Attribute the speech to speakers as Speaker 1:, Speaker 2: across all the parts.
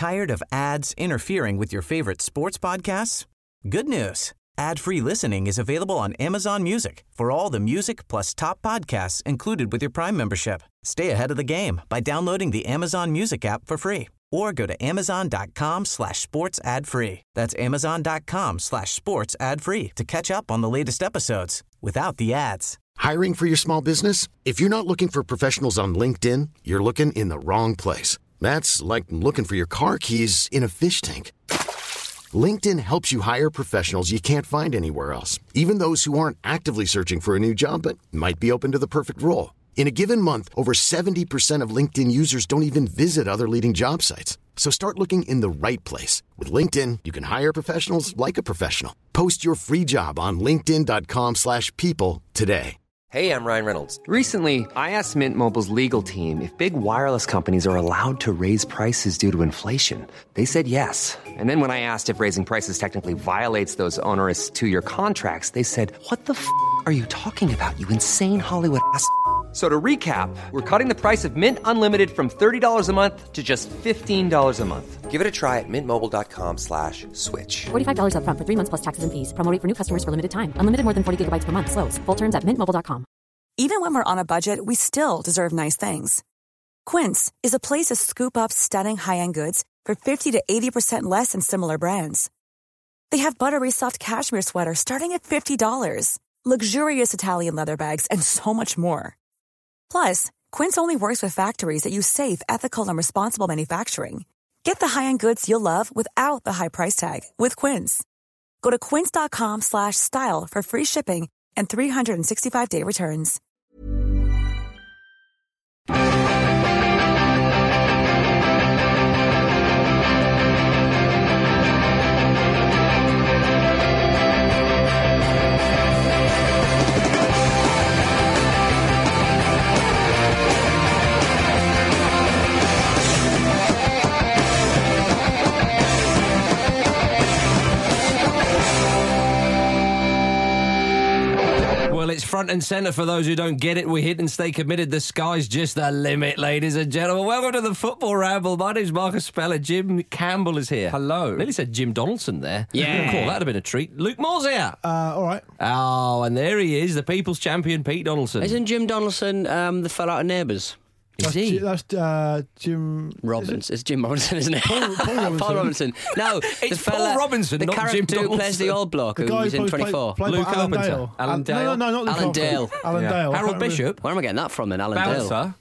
Speaker 1: Tired of ads interfering with your favorite sports podcasts? Good news. Ad-free listening is available on Amazon Music for all the music plus top podcasts included with your Prime membership. Stay ahead of the game by downloading the Amazon Music app for free or go to amazon.com/sports ad free. That's amazon.com/sports ad free to catch up on the latest episodes without the ads.
Speaker 2: Hiring for your small business? If you're not looking for professionals on LinkedIn, you're looking in the wrong place. That's like looking for your car keys in a fish tank. LinkedIn helps you hire professionals you can't find anywhere else, even those who aren't actively searching for a new job but might be open to the perfect role. In a given month, over 70% of LinkedIn users don't even visit other leading job sites. So start looking in the right place. With LinkedIn, you can hire professionals like a professional. Post your free job on linkedin.com/people today.
Speaker 3: Hey, I'm Ryan Reynolds.
Speaker 4: Recently, I asked Mint Mobile's legal team if big wireless companies are allowed to raise prices due to inflation. They said yes. And then when I asked if raising prices technically violates those onerous 2-year contracts, they said, "What the f*** are you talking about, you insane Hollywood ass?" So to recap, we're cutting the price of Mint Unlimited from $30 a month to just $15 a month.
Speaker 3: Give it a try at mintmobile.com/switch.
Speaker 5: $45 up front for 3 months plus taxes and fees. Promo rate for new customers for limited time. Unlimited more than 40 gigabytes per month. Slows full terms at mintmobile.com.
Speaker 6: Even when we're on a budget, we still deserve nice things. Quince is a place to scoop up stunning high-end goods for 50 to 80% less than similar brands. They have buttery soft cashmere sweaters starting at $50, luxurious Italian leather bags, and so much more. Plus, Quince only works with factories that use safe, ethical, and responsible manufacturing. Get the high-end goods you'll love without the high price tag with Quince. Go to quince.com/style for free shipping and 365-day returns.
Speaker 7: Well, it's front and centre for those who don't get it. We hit and stay committed. The sky's just the limit, ladies and gentlemen. Welcome to the Football Ramble. My name's Marcus Speller. Jim Campbell is here.
Speaker 8: Hello.
Speaker 7: Nearly said Jim Donaldson there.
Speaker 4: Yeah.
Speaker 7: Cool, that'd have been a treat. Luke Moore's here.
Speaker 8: All right.
Speaker 7: Oh, and there he is, the people's champion, Pete Donaldson.
Speaker 9: Isn't Jim Donaldson the fella out of Neighbours?
Speaker 7: Is he?
Speaker 8: That's Jim
Speaker 9: Robbins. It's Jim Robinson, isn't it?
Speaker 8: Paul Robinson.
Speaker 9: Paul Robinson. No,
Speaker 7: It's
Speaker 9: the fella,
Speaker 7: Paul Robinson,
Speaker 9: the
Speaker 7: not
Speaker 9: character
Speaker 7: Jim
Speaker 9: who plays the
Speaker 7: Donaldson.
Speaker 9: old bloke
Speaker 8: The
Speaker 9: who
Speaker 8: guy
Speaker 9: was in
Speaker 8: who
Speaker 9: 24.
Speaker 8: played
Speaker 7: Luke
Speaker 8: by Alan
Speaker 7: Carpenter.
Speaker 8: Dale. No, No, not Luke
Speaker 9: Alan
Speaker 8: Carpenter.
Speaker 9: Dale.
Speaker 8: Alan
Speaker 7: Yeah.
Speaker 8: Dale. I
Speaker 7: Harold
Speaker 8: can't remember.
Speaker 7: Bishop.
Speaker 9: Where am I getting that from then, Alan Dale?
Speaker 8: I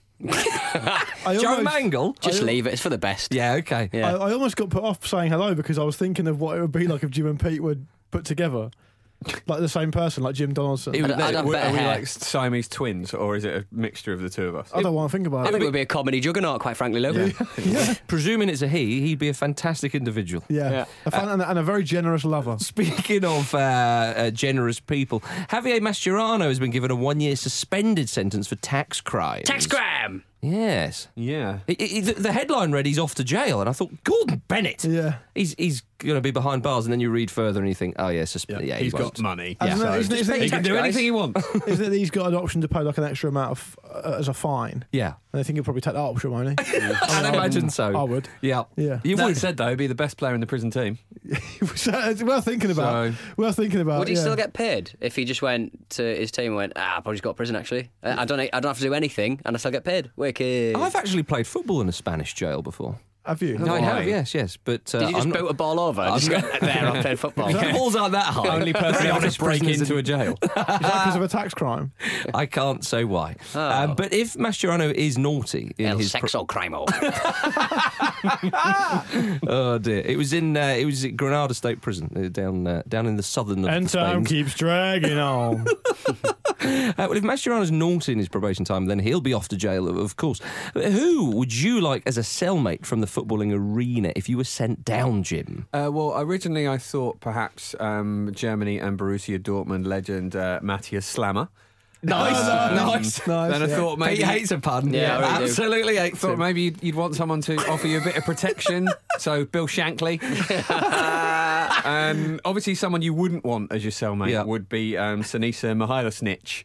Speaker 7: Joe
Speaker 8: almost-
Speaker 7: Mangle.
Speaker 9: Just leave it. It's for the best.
Speaker 7: Yeah, okay.
Speaker 9: Yeah.
Speaker 8: I almost got put off saying hello because I was thinking of what it would be like if Jim and Pete were put together. Like the same person, like Jim Donaldson.
Speaker 9: I'd have better
Speaker 10: Are we
Speaker 9: hair.
Speaker 10: like Siamese twins, or is it a mixture of the two of us?
Speaker 8: I don't want to think about
Speaker 9: I
Speaker 8: it.
Speaker 9: think it would be a comedy juggernaut, quite frankly, Luke.
Speaker 7: Presuming it's a he'd be a fantastic individual.
Speaker 8: Yeah. And a very generous lover.
Speaker 7: Speaking of generous people, Javier Mascherano has been given a 1-year suspended sentence for tax crimes.
Speaker 9: Tax crime!
Speaker 7: Yes.
Speaker 10: Yeah.
Speaker 7: The headline read he's off to jail, and I thought, Gordon Bennett.
Speaker 8: Yeah.
Speaker 7: He's going to be behind bars, and then you read further and you think, oh yeah, yeah,
Speaker 10: He's
Speaker 7: he
Speaker 10: got
Speaker 7: won't.
Speaker 10: money.
Speaker 8: Yeah.
Speaker 10: So
Speaker 8: Isn't it-
Speaker 10: he can do anything he wants.
Speaker 8: Isn't it that he's got an option to pay like an extra amount of as a fine?
Speaker 7: Yeah.
Speaker 8: And I think he'll probably take that option, won't he?
Speaker 7: I'd imagine so.
Speaker 8: I would.
Speaker 7: Yeah.
Speaker 8: Yeah.
Speaker 7: You
Speaker 10: That
Speaker 7: would.
Speaker 10: said, though, he'd be the best player in the prison team.
Speaker 8: So it's worth thinking about. Worth thinking about.
Speaker 9: Would he
Speaker 8: yeah.
Speaker 9: still get paid if he just went to his team and went, I probably just got prison, actually. I don't have to do anything, and I still get paid. Wicked.
Speaker 7: I've actually played football in a Spanish jail before.
Speaker 8: Have you?
Speaker 7: No, I have, yes. But
Speaker 9: Did you just boot a ball over? Just go there, I played football.
Speaker 7: The balls aren't that high.
Speaker 10: Only person able to break into a jail.
Speaker 8: Is that because of a tax crime?
Speaker 7: I can't say why.
Speaker 9: Oh.
Speaker 7: But if Mascherano is naughty in
Speaker 9: El
Speaker 7: his
Speaker 9: sexo crimo.
Speaker 7: oh dear, it was at Granada State Prison down in the southern of
Speaker 8: And
Speaker 7: Spain.
Speaker 8: time keeps dragging on.
Speaker 7: Well, if Mascherano's naughty in his probation time, then he'll be off to jail, of course. But who would you like as a cellmate from the footballing arena if you were sent down, Jim?
Speaker 10: Well, originally I thought perhaps Germany and Borussia Dortmund legend Matthias Slammer.
Speaker 7: Nice.
Speaker 10: Then I thought maybe
Speaker 7: He hates a pun.
Speaker 9: Yeah, I really do.
Speaker 7: absolutely hates
Speaker 10: thought
Speaker 7: him.
Speaker 10: maybe you'd want someone to offer you a bit of protection. So Bill Shankly. And obviously someone you wouldn't want as your cellmate would be Sinisa Mihailovic.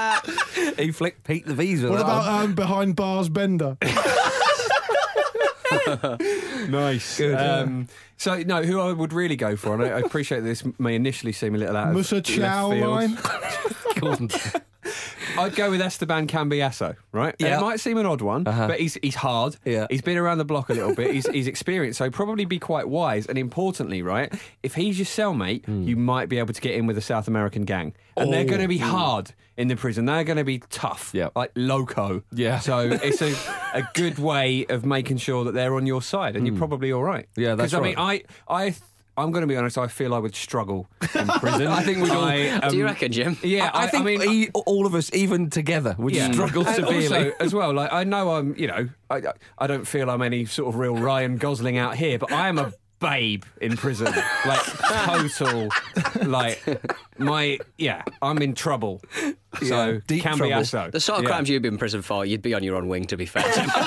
Speaker 7: He flicked Pete the V's with
Speaker 8: What
Speaker 7: that one.
Speaker 8: about behind bars Bender?
Speaker 10: Nice.
Speaker 7: Good.
Speaker 10: So, no, who I would really go for, and I appreciate this may initially seem a little out of
Speaker 8: Musa
Speaker 10: left
Speaker 8: Chow
Speaker 10: field.
Speaker 8: line.
Speaker 10: I'd go with Esteban Cambiasso, right?
Speaker 7: Yeah.
Speaker 10: It might seem an odd one, but he's hard.
Speaker 7: Yeah.
Speaker 10: He's been around the block a little bit. He's experienced, so he'd probably be quite wise. And importantly, right, if he's your cellmate, you might be able to get in with a South American gang. And they're going to be hard in the prison. They're going to be tough, like loco.
Speaker 7: Yeah.
Speaker 10: So it's a good way of making sure that they're on your side, and you're probably all right.
Speaker 7: Yeah, that's
Speaker 10: right. I mean, I'm going to be honest, I feel I would struggle in prison. I think we'd all...
Speaker 9: Do you reckon, Jim?
Speaker 10: Yeah,
Speaker 7: I think all of us, even together, would struggle
Speaker 10: And
Speaker 7: severely.
Speaker 10: also, as well, like I know I'm, I don't feel I'm any sort of real Ryan Gosling out here, but I am a babe in prison. Like total, I'm in trouble. So
Speaker 7: deep
Speaker 10: Cambiasso.
Speaker 9: The sort of crimes you'd be in prison for, you'd be on your own wing, to be fair.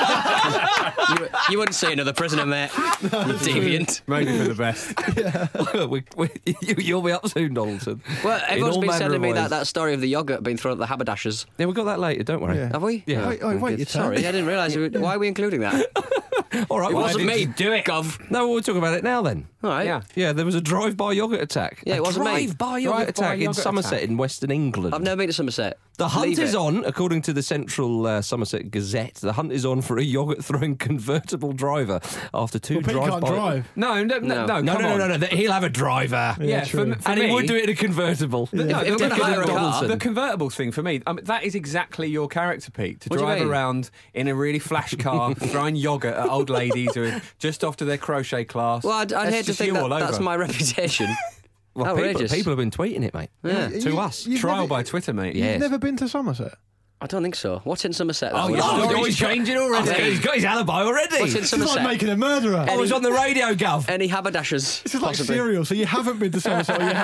Speaker 9: you wouldn't see another prisoner, mate. You deviant.
Speaker 10: Maybe for the best.
Speaker 7: You'll be up soon, Donaldson.
Speaker 9: Well, everyone's
Speaker 7: all
Speaker 9: been
Speaker 7: manner
Speaker 9: sending
Speaker 7: of
Speaker 9: me
Speaker 7: ways.
Speaker 9: that story of the yoghurt being thrown at the haberdashers.
Speaker 7: Yeah, we got that later, don't worry.
Speaker 8: Yeah.
Speaker 9: Have we?
Speaker 7: Yeah.
Speaker 8: Wait, your turn.
Speaker 9: Sorry, I didn't realise. Why are we including that?
Speaker 7: All right,
Speaker 9: It
Speaker 7: well,
Speaker 9: wasn't me.
Speaker 10: do it.
Speaker 9: Gov.
Speaker 7: No, we'll talk about it now then.
Speaker 9: All right.
Speaker 10: Yeah.
Speaker 7: Yeah, there was a drive-by yoghurt attack.
Speaker 9: Yeah, it wasn't me.
Speaker 7: Drive-by yoghurt attack in
Speaker 10: yogurt
Speaker 7: Somerset
Speaker 10: attack.
Speaker 7: in Western England.
Speaker 9: I've never been to Somerset.
Speaker 7: The hunt
Speaker 9: Leave
Speaker 7: is
Speaker 9: it.
Speaker 7: on, according to the Central Somerset Gazette. The hunt is on for a yoghurt-throwing convertible driver after two
Speaker 8: Well, Pete
Speaker 7: drive-by.
Speaker 8: can't drive.
Speaker 10: No, come on.
Speaker 7: No. He'll have a driver.
Speaker 10: Yeah,
Speaker 8: true.
Speaker 10: for
Speaker 7: And
Speaker 10: me,
Speaker 7: he would do it in a convertible.
Speaker 10: No,
Speaker 9: If
Speaker 10: the,
Speaker 9: they're gonna hire a car-
Speaker 7: Donaldson.
Speaker 10: the convertibles thing for me, that is exactly your character, Pete. To
Speaker 9: What do you
Speaker 10: drive
Speaker 9: mean?
Speaker 10: around in a really flash car, throwing yoghurt at old ladies who are just off to their crochet class.
Speaker 9: Well, I'd
Speaker 10: That's
Speaker 9: hate to
Speaker 10: just
Speaker 9: think
Speaker 10: you all
Speaker 9: that's
Speaker 10: over.
Speaker 9: my reputation.
Speaker 7: Well,
Speaker 9: Outrageous.
Speaker 7: people have been tweeting it, mate.
Speaker 9: Yeah.
Speaker 7: To us.
Speaker 8: You've
Speaker 10: Trial
Speaker 8: never-
Speaker 10: by Twitter, mate.
Speaker 7: Yeah.
Speaker 8: You've never been to Somerset?
Speaker 9: I don't think so. What's in Somerset?
Speaker 10: Oh,
Speaker 9: That
Speaker 10: your
Speaker 9: was-
Speaker 10: story's changing already.
Speaker 7: He's got his alibi already.
Speaker 9: What's in
Speaker 8: It's like
Speaker 9: Somerset?
Speaker 8: making a murderer.
Speaker 7: I was on the radio, Gov.
Speaker 9: Any haberdashers?
Speaker 8: This is like
Speaker 9: possibly?
Speaker 8: cereal, so you haven't been to Somerset, or you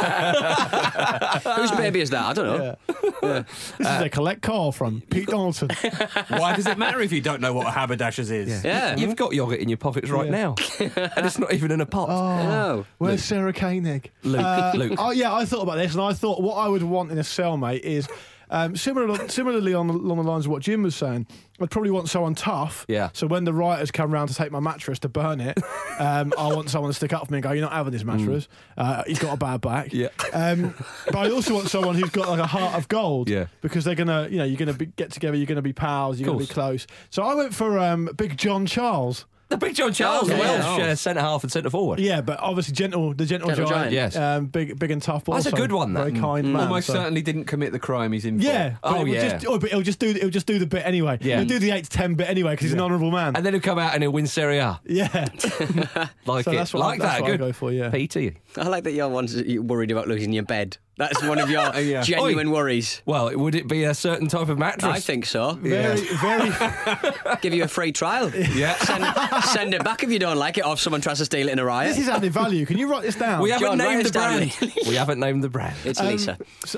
Speaker 8: have.
Speaker 9: Whose baby is that? I don't know.
Speaker 8: This is a collect call from Pete Donaldson.
Speaker 10: Why does it matter if you don't know what a haberdashers is?
Speaker 9: Yeah.
Speaker 7: You've got yoghurt in your pockets right now. And it's not even in a pot.
Speaker 9: No.
Speaker 8: Where's Sarah Koenig?
Speaker 7: Luke.
Speaker 8: Oh yeah, I thought about this, and I thought what I would want in a cellmate is similarly along the lines of what Jim was saying. I'd probably want someone tough.
Speaker 7: Yeah.
Speaker 8: So when the rioters come round to take my mattress to burn it, I want someone to stick up for me and go, "You're not having this mattress. He's got a bad back."
Speaker 7: Yeah.
Speaker 8: But I also want someone who's got like a heart of gold.
Speaker 7: Yeah.
Speaker 8: Because they're gonna, you're gonna get together. You're gonna be pals. You're gonna be
Speaker 7: Course.
Speaker 8: close. So I went for Big John Charles.
Speaker 7: The Big John Charles,
Speaker 9: Oh, yeah.
Speaker 7: Welsh centre half and centre forward.
Speaker 8: Yeah, but obviously the gentle
Speaker 9: Gentle
Speaker 8: giant.
Speaker 9: giant.
Speaker 7: Yes.
Speaker 8: Big and tough. But
Speaker 7: That's a
Speaker 8: also
Speaker 7: good one, that.
Speaker 8: Very kind man.
Speaker 10: Almost
Speaker 8: so-
Speaker 10: certainly didn't commit the crime he's in for.
Speaker 8: Yeah.
Speaker 7: Oh,
Speaker 8: but it would
Speaker 7: yeah.
Speaker 8: but it'll just do the bit anyway.
Speaker 7: Yeah.
Speaker 8: He'll do the 8 to 10 bit anyway because he's an honourable man.
Speaker 7: And then he'll come out and he'll win Serie A.
Speaker 8: Yeah.
Speaker 7: Like
Speaker 8: So
Speaker 7: it.
Speaker 8: that's what
Speaker 7: like
Speaker 8: that's
Speaker 7: that.
Speaker 8: what I
Speaker 7: Good.
Speaker 8: go for. Yeah.
Speaker 7: Peter.
Speaker 9: I like that you're worried about losing your bed. That's one of your genuine worries.
Speaker 7: Well, would it be a certain type of mattress?
Speaker 9: I think so.
Speaker 8: Very.
Speaker 9: Give you a free trial.
Speaker 7: Yeah.
Speaker 9: Send it back if you don't like it, or if someone tries to steal it in a riot.
Speaker 8: This is added value. Can you write this down?
Speaker 7: We haven't
Speaker 9: John, write
Speaker 7: named
Speaker 9: this
Speaker 7: the
Speaker 9: down,
Speaker 7: brand.
Speaker 9: Lee.
Speaker 7: We haven't named the brand.
Speaker 9: It's Lisa.
Speaker 8: So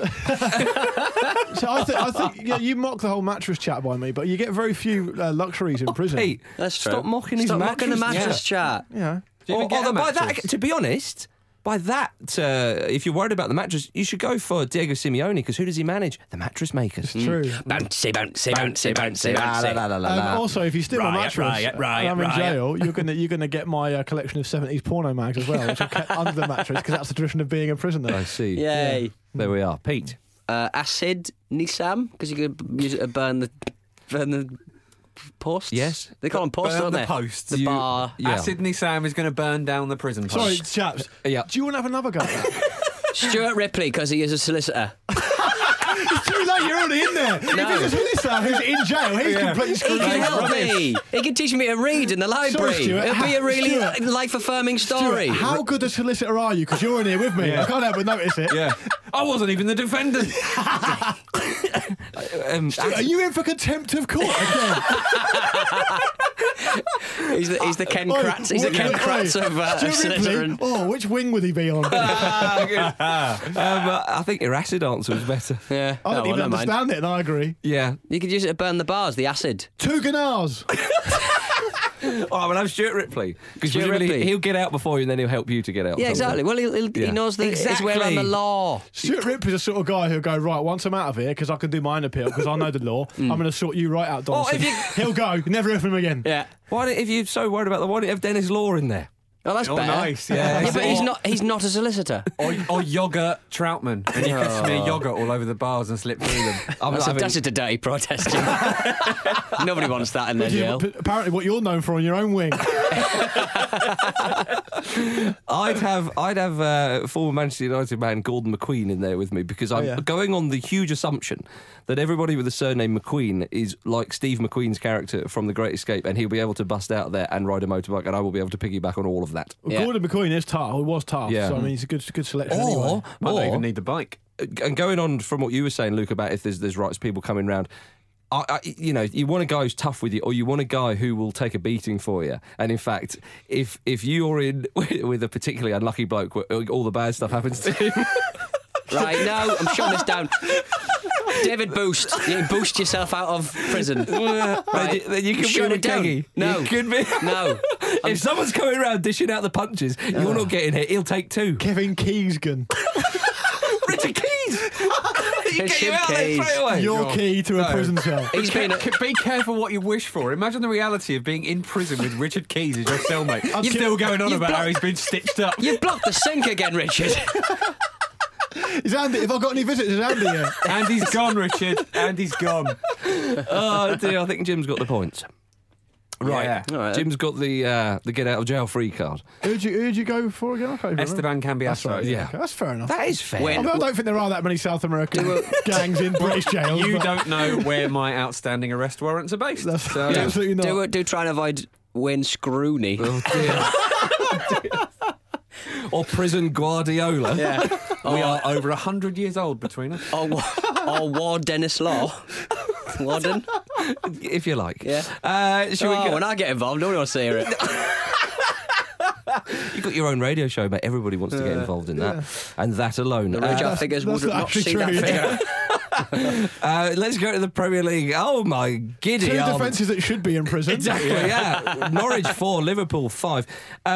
Speaker 8: I think you mock the whole mattress chat by me, but you get very few luxuries in prison.
Speaker 7: Pete,
Speaker 9: That's true.
Speaker 7: stop mocking his
Speaker 9: Stop
Speaker 7: mattress.
Speaker 9: mocking the mattress chat.
Speaker 8: Yeah.
Speaker 10: Do you even get a
Speaker 7: by that,
Speaker 10: mattress?
Speaker 7: to be honest, by that, if you're worried about the mattress, you should go for Diego Simeone, because who does he manage? The mattress makers.
Speaker 8: It's true.
Speaker 9: Bouncy, bouncy, bouncy, bouncy,
Speaker 7: La, la, la,
Speaker 9: bouncy.
Speaker 7: la, la.
Speaker 8: Also, if you steal my mattress and I'm in jail, you're gonna get my collection of 70s porno mags as well, which I've kept under the mattress because that's the tradition of being a prisoner.
Speaker 7: I see.
Speaker 9: Yay.
Speaker 7: There we are. Pete.
Speaker 9: Acid Nisam, because you could use it to burn the posts.
Speaker 7: Yes.
Speaker 9: They call them posts,
Speaker 10: Burn
Speaker 9: don't
Speaker 10: the
Speaker 9: they?
Speaker 10: posts.
Speaker 9: The bar.
Speaker 7: Yeah.
Speaker 10: Acid Nisam is going to burn down the prison
Speaker 8: Sorry,
Speaker 10: post.
Speaker 8: chaps.
Speaker 7: Yeah.
Speaker 8: Do you want to have another go at that?
Speaker 9: Stuart Ripley, because he is a solicitor.
Speaker 8: It's too late, you're already in there.
Speaker 9: No.
Speaker 8: If it's a solicitor who's in jail, he's completely
Speaker 9: He
Speaker 8: screwed
Speaker 9: can
Speaker 8: up.
Speaker 9: help me. He can teach me to read in the library.
Speaker 8: Stuart,
Speaker 9: It'll be a really
Speaker 8: Stuart.
Speaker 9: life-affirming story.
Speaker 8: Stuart, how good a solicitor are you? Because you're in here with me. I can't help but notice it.
Speaker 10: Yeah. I wasn't even the defendant.
Speaker 8: Stuart, are you in for contempt of court again?
Speaker 9: He's the Ken Kratz. He's the Ken Kratz of
Speaker 8: Stuart
Speaker 9: solicitor.
Speaker 8: Ripley. Oh, which wing would he be on?
Speaker 7: I think your acid answer was better.
Speaker 9: Yeah.
Speaker 8: I don't even understand it, and I agree.
Speaker 7: Yeah.
Speaker 9: You could use it to burn the bars, the acid.
Speaker 8: 2 Ganars.
Speaker 7: All right, we'll have Stuart Ripley. Because
Speaker 9: Stuart Ripley.
Speaker 7: he'll get out before you and then he'll help you to get out.
Speaker 9: Yeah, exactly. Well, he knows that it's way around the law.
Speaker 8: Stuart Ripley's the sort of guy who'll go, right, once I'm out of here, because I can do my own appeal, because I know the law, I'm going to sort you right out, Donaldson. He'll go, never hear from him again.
Speaker 9: Yeah.
Speaker 7: If you're so worried about why don't you have Dennis Law in there?
Speaker 9: Oh, that's better.
Speaker 10: Nice. Yeah.
Speaker 9: But he's not a solicitor.
Speaker 10: Or yogurt Troutman, and you can smear yogurt all over the bars and slip through them.
Speaker 9: That's just a dirty protesting. Nobody wants that in their jail.
Speaker 8: Apparently, what you're known for on your own wing.
Speaker 7: I'd have former Manchester United man Gordon McQueen in there with me because I'm going on the huge assumption that everybody with the surname McQueen is like Steve McQueen's character from The Great Escape, and he'll be able to bust out there and ride a motorbike, and I will be able to piggyback on all of that.
Speaker 8: Well, Gordon McQueen is tough. He was tough.
Speaker 7: Yeah.
Speaker 8: So I mean, he's a good selection. Anyway.
Speaker 10: Might not even need the bike.
Speaker 7: And going on from what you were saying, Luke, about if there's rights people coming round. You want a guy who's tough with you, or you want a guy who will take a beating for you. And in fact, if you're in with a particularly unlucky bloke where all the bad stuff happens to him.
Speaker 9: Right, no, I'm shutting this down. David Boost. You boost yourself out of prison. Right.
Speaker 7: Then you can
Speaker 9: Shut
Speaker 7: be
Speaker 9: it down.
Speaker 7: Keggy.
Speaker 9: No.
Speaker 7: You could be.
Speaker 9: No.
Speaker 7: If someone's coming around dishing out the punches, you're not getting hit. He'll take two.
Speaker 8: Kevin Keysgan.
Speaker 7: Richard Keys. You get you
Speaker 9: Richard
Speaker 7: out there
Speaker 9: Keys.
Speaker 7: straight away.
Speaker 8: Your key to a prison cell.
Speaker 9: He's been
Speaker 10: Be careful what you wish for. Imagine the reality of being in prison with Richard Keys as your cellmate.
Speaker 8: You've
Speaker 10: Still going on
Speaker 9: you've
Speaker 10: about how
Speaker 9: blocked-
Speaker 10: he's been stitched up.
Speaker 9: You've blocked the sink again, Richard.
Speaker 8: Is Andy? If I've got any visitors, is Andy here?
Speaker 10: Andy's gone, Richard. Andy's gone.
Speaker 7: Oh dear, I think Jim's got the points. Right,
Speaker 10: Yeah.
Speaker 9: All right.
Speaker 7: Jim's got the get out of jail free card.
Speaker 8: Who'd you go for again? I can't even
Speaker 10: Esteban
Speaker 8: remember. That's
Speaker 10: Cambiasso.
Speaker 8: right,
Speaker 7: Yeah.
Speaker 8: Okay, that's fair enough.
Speaker 7: That is fair.
Speaker 9: When-
Speaker 8: I don't think there are that many South American gangs in British jails.
Speaker 10: You
Speaker 8: but
Speaker 10: don't know where my outstanding arrest warrants are based.
Speaker 8: That's
Speaker 10: So-
Speaker 8: absolutely not.
Speaker 9: Do try and avoid Wayne Scrooney.
Speaker 7: Oh dear. Or prison Guardiola.
Speaker 9: Yeah.
Speaker 10: We are over 100 years old between us.
Speaker 9: Or Ward Dennis Law. Warden.
Speaker 7: If you like.
Speaker 9: Yeah.
Speaker 7: Shall we go?
Speaker 9: When I get involved, nobody wants to hear it.
Speaker 7: You've got your own radio show, mate. Everybody wants to get involved in that. And that alone.
Speaker 9: The radio figures
Speaker 8: that's
Speaker 9: would
Speaker 8: not
Speaker 9: not
Speaker 8: actually
Speaker 9: see
Speaker 8: true,
Speaker 9: that
Speaker 8: yeah.
Speaker 9: figure.
Speaker 7: Let's go to the Premier League. Oh, my giddy
Speaker 8: Two
Speaker 7: arms.
Speaker 8: defences that should be in prison.
Speaker 7: Exactly, yeah. Norwich 4, Liverpool 5.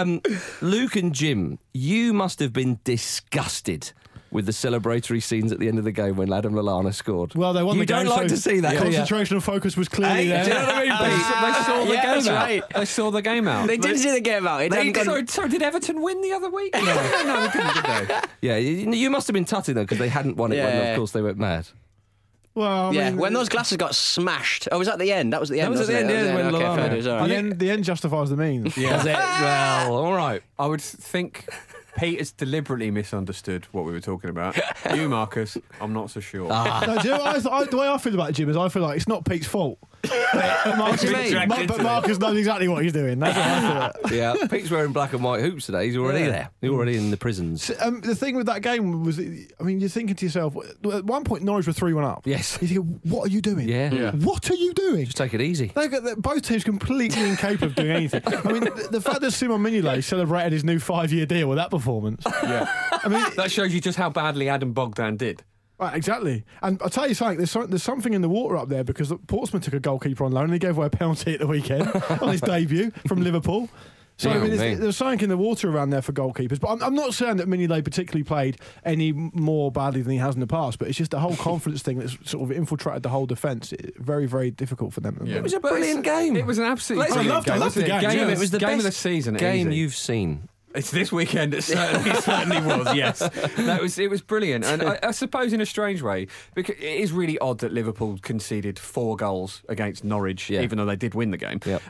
Speaker 7: Luke and Jim, you must have been disgusted with the celebratory scenes at the end of the game when Adam Lallana scored.
Speaker 8: Well, they won
Speaker 7: you
Speaker 8: the game.
Speaker 7: don't like
Speaker 8: so
Speaker 7: to see that, do you?
Speaker 8: concentration and focus was clearly
Speaker 7: Hey,
Speaker 8: there.
Speaker 7: do you know what I mean?
Speaker 10: They saw the
Speaker 9: Yeah,
Speaker 10: game
Speaker 9: that's
Speaker 10: out.
Speaker 9: right.
Speaker 10: They saw the game out.
Speaker 9: They did see the game out. It hadn't gone-
Speaker 10: So did Everton win the other week? No, they didn't, did they?
Speaker 7: Yeah, you must have been tutting though because they hadn't won it when,
Speaker 9: Yeah.
Speaker 7: of course, they went mad.
Speaker 8: Well, I
Speaker 9: Yeah,
Speaker 8: mean,
Speaker 9: when those glasses got smashed. Oh, was that the end? That was at the end.
Speaker 7: was at the
Speaker 9: wasn't
Speaker 7: end,
Speaker 9: it?
Speaker 7: yeah, when
Speaker 9: Okay,
Speaker 7: Lallana-
Speaker 9: fair dues, all right.
Speaker 8: the end justifies the means.
Speaker 7: Was it? Well, all right.
Speaker 10: I would think Pete has deliberately misunderstood what we were talking about. You, Marcus, I'm not so sure.
Speaker 8: No, do you know what the way I feel about Jim is I feel like it's not Pete's fault. Marcus,
Speaker 9: do you mean?
Speaker 8: but Marcus knows exactly what he's doing. That's what I feel like.
Speaker 7: Yeah, Pete's wearing black and white hoops today. He's already there. He's already in the prisons.
Speaker 8: The thing with that game was, I mean, you're thinking to yourself, at one point Norwich were 3-1 up.
Speaker 7: Yes.
Speaker 8: You think, what are you doing?
Speaker 7: Yeah.
Speaker 8: What are you doing?
Speaker 7: Just take it easy.
Speaker 8: Both teams completely incapable of doing anything. I mean, the fact that Simon Mignolet celebrated his new 5-year deal with that performance.
Speaker 10: Yeah.
Speaker 8: I mean,
Speaker 10: That shows you just how badly Adam Bogdan did.
Speaker 8: right, exactly. And I'll tell you something, there's something in the water up there because Portsmouth took a goalkeeper on loan and he gave away a penalty at the weekend on his debut from Liverpool. So, I mean, there's something in the water around there for goalkeepers. But I'm not saying that Mignolet particularly played any more badly than he has in the past, but it's just the whole confidence thing that's sort of infiltrated the whole defence. Very, very difficult for them.
Speaker 7: It was a brilliant game.
Speaker 10: It was an absolutely
Speaker 8: I
Speaker 10: brilliant
Speaker 8: loved it. I
Speaker 10: game.
Speaker 8: loved the
Speaker 10: wasn't
Speaker 8: game.
Speaker 10: Game,
Speaker 8: Yeah,
Speaker 7: it was the
Speaker 10: game
Speaker 7: best
Speaker 10: of the season.
Speaker 7: game
Speaker 10: easy.
Speaker 7: you've seen.
Speaker 10: It's this weekend. It certainly was. Yes, it was brilliant, and I suppose in a strange way, because it is really odd that Liverpool conceded 4 goals against Norwich, even though they did win the game.
Speaker 7: Yep.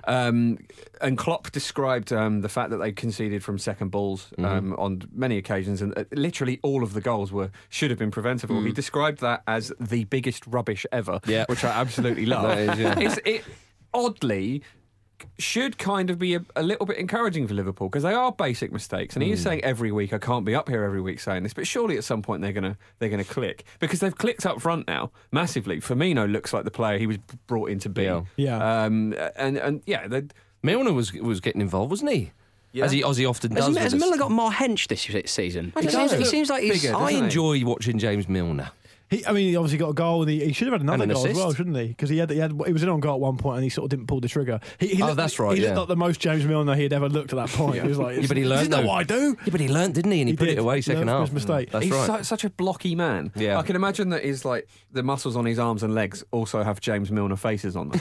Speaker 10: And Klopp described the fact that they conceded from second balls on many occasions, and literally all of the goals should have been preventable. He described that as the biggest rubbish ever,
Speaker 7: Yeah.
Speaker 10: which I absolutely love.
Speaker 7: That is, yeah.
Speaker 10: It oddly should kind of be a little bit encouraging for Liverpool because they are basic mistakes, and he is saying every week I can't be up here every week saying this, but surely at some point they're gonna click because they've clicked up front now massively. Firmino looks like the player he was brought in to be.
Speaker 8: Yeah.
Speaker 10: And yeah,
Speaker 7: Milner was getting involved, wasn't he? Yeah. As he often does.
Speaker 9: Has Miller got more hench this season?
Speaker 10: I don't know.
Speaker 9: He seems like he's...
Speaker 10: Bigger,
Speaker 7: I
Speaker 10: doesn't he?
Speaker 7: enjoy watching James Milner.
Speaker 8: He obviously got a goal, and he should have had another
Speaker 7: And an
Speaker 8: goal as
Speaker 7: assist.
Speaker 8: well, shouldn't he? Because he was in on goal at one point, and he sort of didn't pull the trigger.
Speaker 7: That's right.
Speaker 8: He
Speaker 7: yeah.
Speaker 8: looked like the most James Milner he had ever looked at that point. He was like,
Speaker 7: but he
Speaker 8: "Is
Speaker 7: learned
Speaker 8: that
Speaker 7: though.
Speaker 8: what I do?"
Speaker 7: Yeah, but he learned, didn't he? And he put
Speaker 8: did.
Speaker 7: it away second
Speaker 8: Learned
Speaker 7: half.
Speaker 8: from his mistake.
Speaker 7: That's
Speaker 10: He's
Speaker 7: right.
Speaker 10: such a blocky man.
Speaker 7: Yeah.
Speaker 10: I can imagine that his the muscles on his arms and legs also have James Milner faces on them.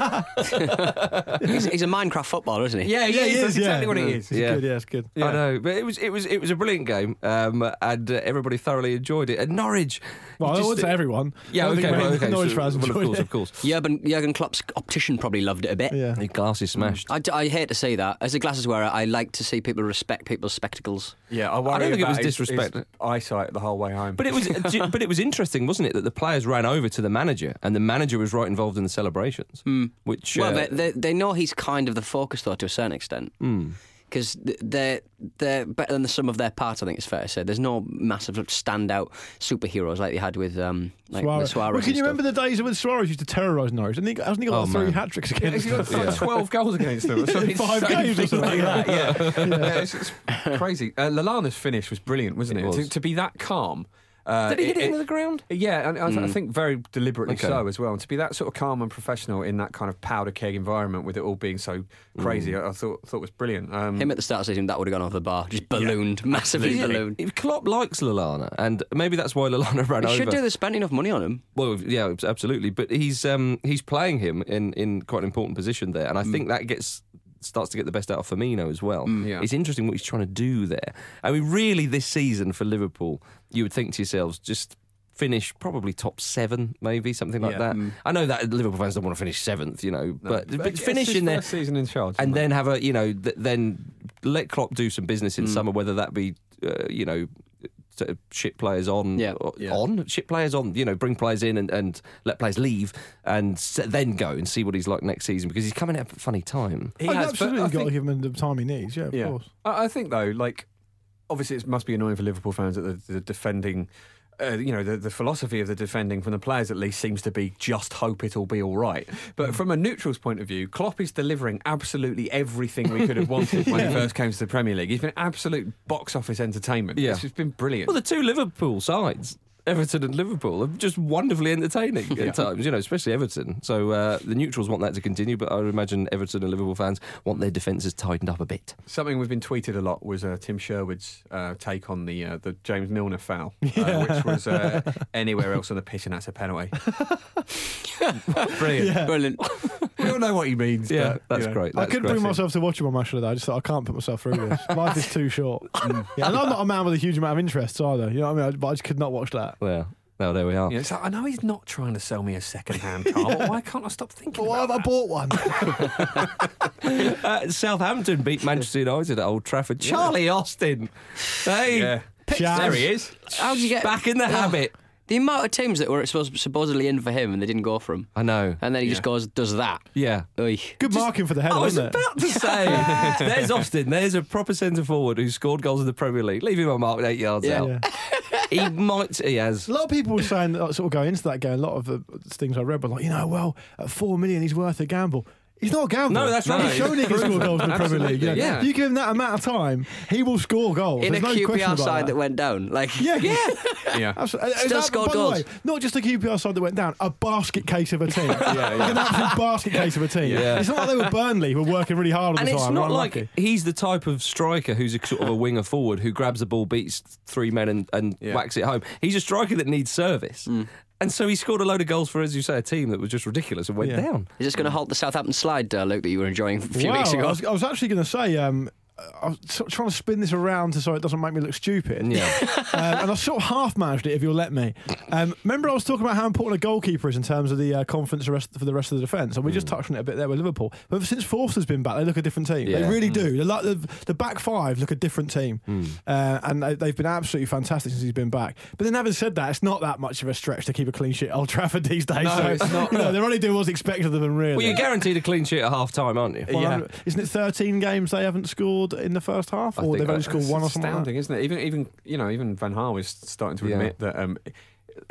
Speaker 9: He's a Minecraft footballer, isn't he?
Speaker 10: Yeah, he is. That's exactly what he is.
Speaker 8: It's good. Yeah, it's good.
Speaker 7: I know, but it was a brilliant game, and everybody thoroughly enjoyed it. And Norwich,
Speaker 8: Well, I would say everyone.
Speaker 7: Yeah,
Speaker 8: I don't think
Speaker 7: okay.
Speaker 8: Norwich
Speaker 7: So,
Speaker 8: fans
Speaker 7: well,
Speaker 8: enjoyed
Speaker 7: of course.
Speaker 9: Jurgen Klopp's optician probably loved it a bit.
Speaker 8: Yeah.
Speaker 7: The glasses smashed.
Speaker 9: I hate to say that. As a glasses wearer, I like to see people respect people's spectacles.
Speaker 10: Yeah, I
Speaker 7: don't think it was
Speaker 10: about
Speaker 7: disrespect.
Speaker 10: his eyesight the whole way home.
Speaker 7: But it was interesting, wasn't it, that the players ran over to the manager, and the manager was right involved in the celebrations. Which
Speaker 9: Well, they know he's kind of the focus, though, to a certain extent. Because they're better than the sum of their parts, I think it's fair to say. There's no massive standout superheroes like they had with Suarez.
Speaker 8: Well, can you remember the days when Suarez used to terrorise Norwich? Hasn't he got 3 hat-tricks against
Speaker 10: He's
Speaker 8: them?
Speaker 10: got 12 goals against them. So
Speaker 8: In 5 games or something
Speaker 10: like that. Yeah. It's crazy. Lallana's finish was brilliant, wasn't it?
Speaker 7: was.
Speaker 10: To be that calm.
Speaker 7: Did he hit it into the ground?
Speaker 10: Yeah, and I think very deliberately
Speaker 7: Okay.
Speaker 10: so as well. And to be that sort of calm and professional in that kind of powder keg environment with it all being so crazy, I thought was brilliant.
Speaker 9: Him at the start of the season, that would have gone off the bar. Just ballooned, massively ballooned.
Speaker 7: Klopp likes Lallana, and maybe that's why Lallana ran
Speaker 9: He
Speaker 7: over.
Speaker 9: should do. They spent enough money on him.
Speaker 7: Well, yeah, absolutely. But he's playing him in quite an important position there, and I think that starts to get the best out of Firmino as well.
Speaker 10: Yeah.
Speaker 7: It's interesting what he's trying to do there. I mean, really, this season for Liverpool, you would think to yourselves, just finish probably top 7, maybe something like that. I know that Liverpool fans don't want to finish 7th, but finish in there,
Speaker 10: first season in charge,
Speaker 7: and then have then let Klopp do some business in summer, whether that be ship players on, ship players on, bring players in and let players leave, and then go and see what he's like next season, because he's coming at a funny time.
Speaker 8: He has absolutely got to give him the time he needs. Yeah, of course.
Speaker 10: I think though, obviously it must be annoying for Liverpool fans that the defending. The philosophy of the defending from the players at least seems to be just hope it'll be all right. But from a neutral's point of view, Klopp is delivering absolutely everything we could have wanted when he first came to the Premier League. He's been absolute box office entertainment.
Speaker 7: Yeah.
Speaker 10: It's just been brilliant.
Speaker 7: Well, the two Liverpool sides, Everton and Liverpool, are just wonderfully entertaining at times, especially Everton. So the neutrals want that to continue, but I would imagine Everton and Liverpool fans want their defences tightened up a bit.
Speaker 10: Something we've been tweeted a lot was Tim Sherwood's take on the James Milner foul, which was anywhere else on the pitch, and that's a penalty. Brilliant.
Speaker 8: Yeah.
Speaker 9: Brilliant.
Speaker 10: We don't know what he means.
Speaker 7: Yeah,
Speaker 10: but,
Speaker 7: that's great.
Speaker 8: I
Speaker 7: That's
Speaker 8: couldn't
Speaker 7: great.
Speaker 8: bring myself to watch him on Match of the Day. I just thought, I can't put myself through this. Life is too short. Yeah, and I'm not a man with a huge amount of interests either. You know what I mean? But I just could not watch that.
Speaker 7: Well, there we are.
Speaker 10: Yeah, so I know he's not trying to sell me a second-hand car, but why can't I stop thinking
Speaker 8: Why have I bought one?
Speaker 7: Southampton beat Manchester United at Old Trafford. Charlie Austin. Hey,
Speaker 10: Yeah. There he is.
Speaker 9: How did you get
Speaker 7: back in the habit.
Speaker 9: The amount of teams that were supposedly in for him and they didn't go for him.
Speaker 7: I know.
Speaker 9: And then he just does that.
Speaker 7: Yeah.
Speaker 9: Oy.
Speaker 8: Good marking for the header,
Speaker 7: I was
Speaker 8: wasn't it?
Speaker 7: about to say, there's Austin. There's a proper centre forward who scored goals in the Premier League. Leave him unmarked 8 yards out.
Speaker 8: Yeah.
Speaker 7: He has.
Speaker 8: A lot of people were saying that, sort of going into that game. A lot of the things I read were like, at 4 million, he's worth a gamble. He's not a gamble.
Speaker 7: No, that's right.
Speaker 8: He's shown he can score goals in the Premier League.
Speaker 10: Absolutely, yeah.
Speaker 8: You give him that amount of time, he will score goals.
Speaker 9: In
Speaker 8: There's
Speaker 9: a
Speaker 8: no question
Speaker 9: QPR
Speaker 8: about
Speaker 9: side that went down.
Speaker 8: Yeah.
Speaker 10: Yeah.
Speaker 8: Absolutely.
Speaker 9: Still scored
Speaker 8: by the
Speaker 9: goals.
Speaker 8: way, not just a QPR side that went down, a basket case of a team. Like an absolute basket case of a team.
Speaker 7: Yeah.
Speaker 8: It's not like they were Burnley who were working really hard all
Speaker 7: And
Speaker 8: the
Speaker 7: it's
Speaker 8: time.
Speaker 7: not
Speaker 8: They're
Speaker 7: like
Speaker 8: unlucky.
Speaker 7: he's the type of striker who's a sort of a winger forward who grabs the ball, beats 3 men and whacks it home. He's a striker that needs service. And so he scored a load of goals for, as you say, a team that was just ridiculous and went down.
Speaker 9: Is this going to halt the Southampton slide, Luke, that you were enjoying a few weeks ago?
Speaker 8: I was actually going to say, I was sort of trying to spin this around so it doesn't make me look stupid.
Speaker 7: Yeah.
Speaker 8: And I sort of half managed it, if you'll let me. Remember I was talking about how important a goalkeeper is in terms of the confidence for the rest of the defence, and we just touched on it a bit there with Liverpool. But since Forster's been back, they look a different team.
Speaker 7: Yeah.
Speaker 8: They really do. They're like the back five look a different team. And they've been absolutely fantastic since he's been back. But then having said that, it's not that much of a stretch to keep a clean sheet at Old Trafford these days.
Speaker 10: No,
Speaker 8: so,
Speaker 10: it's not.
Speaker 8: they're only doing what's expected of them, really.
Speaker 7: Well, you're guaranteed a clean sheet at half time, aren't you?
Speaker 8: Well, isn't it 13 games they haven't scored in the first half?
Speaker 7: I
Speaker 8: Or
Speaker 7: think
Speaker 8: they've only
Speaker 7: that's
Speaker 8: scored one or something like
Speaker 10: Astounding, isn't it? Even Van Gaal is starting to admit that he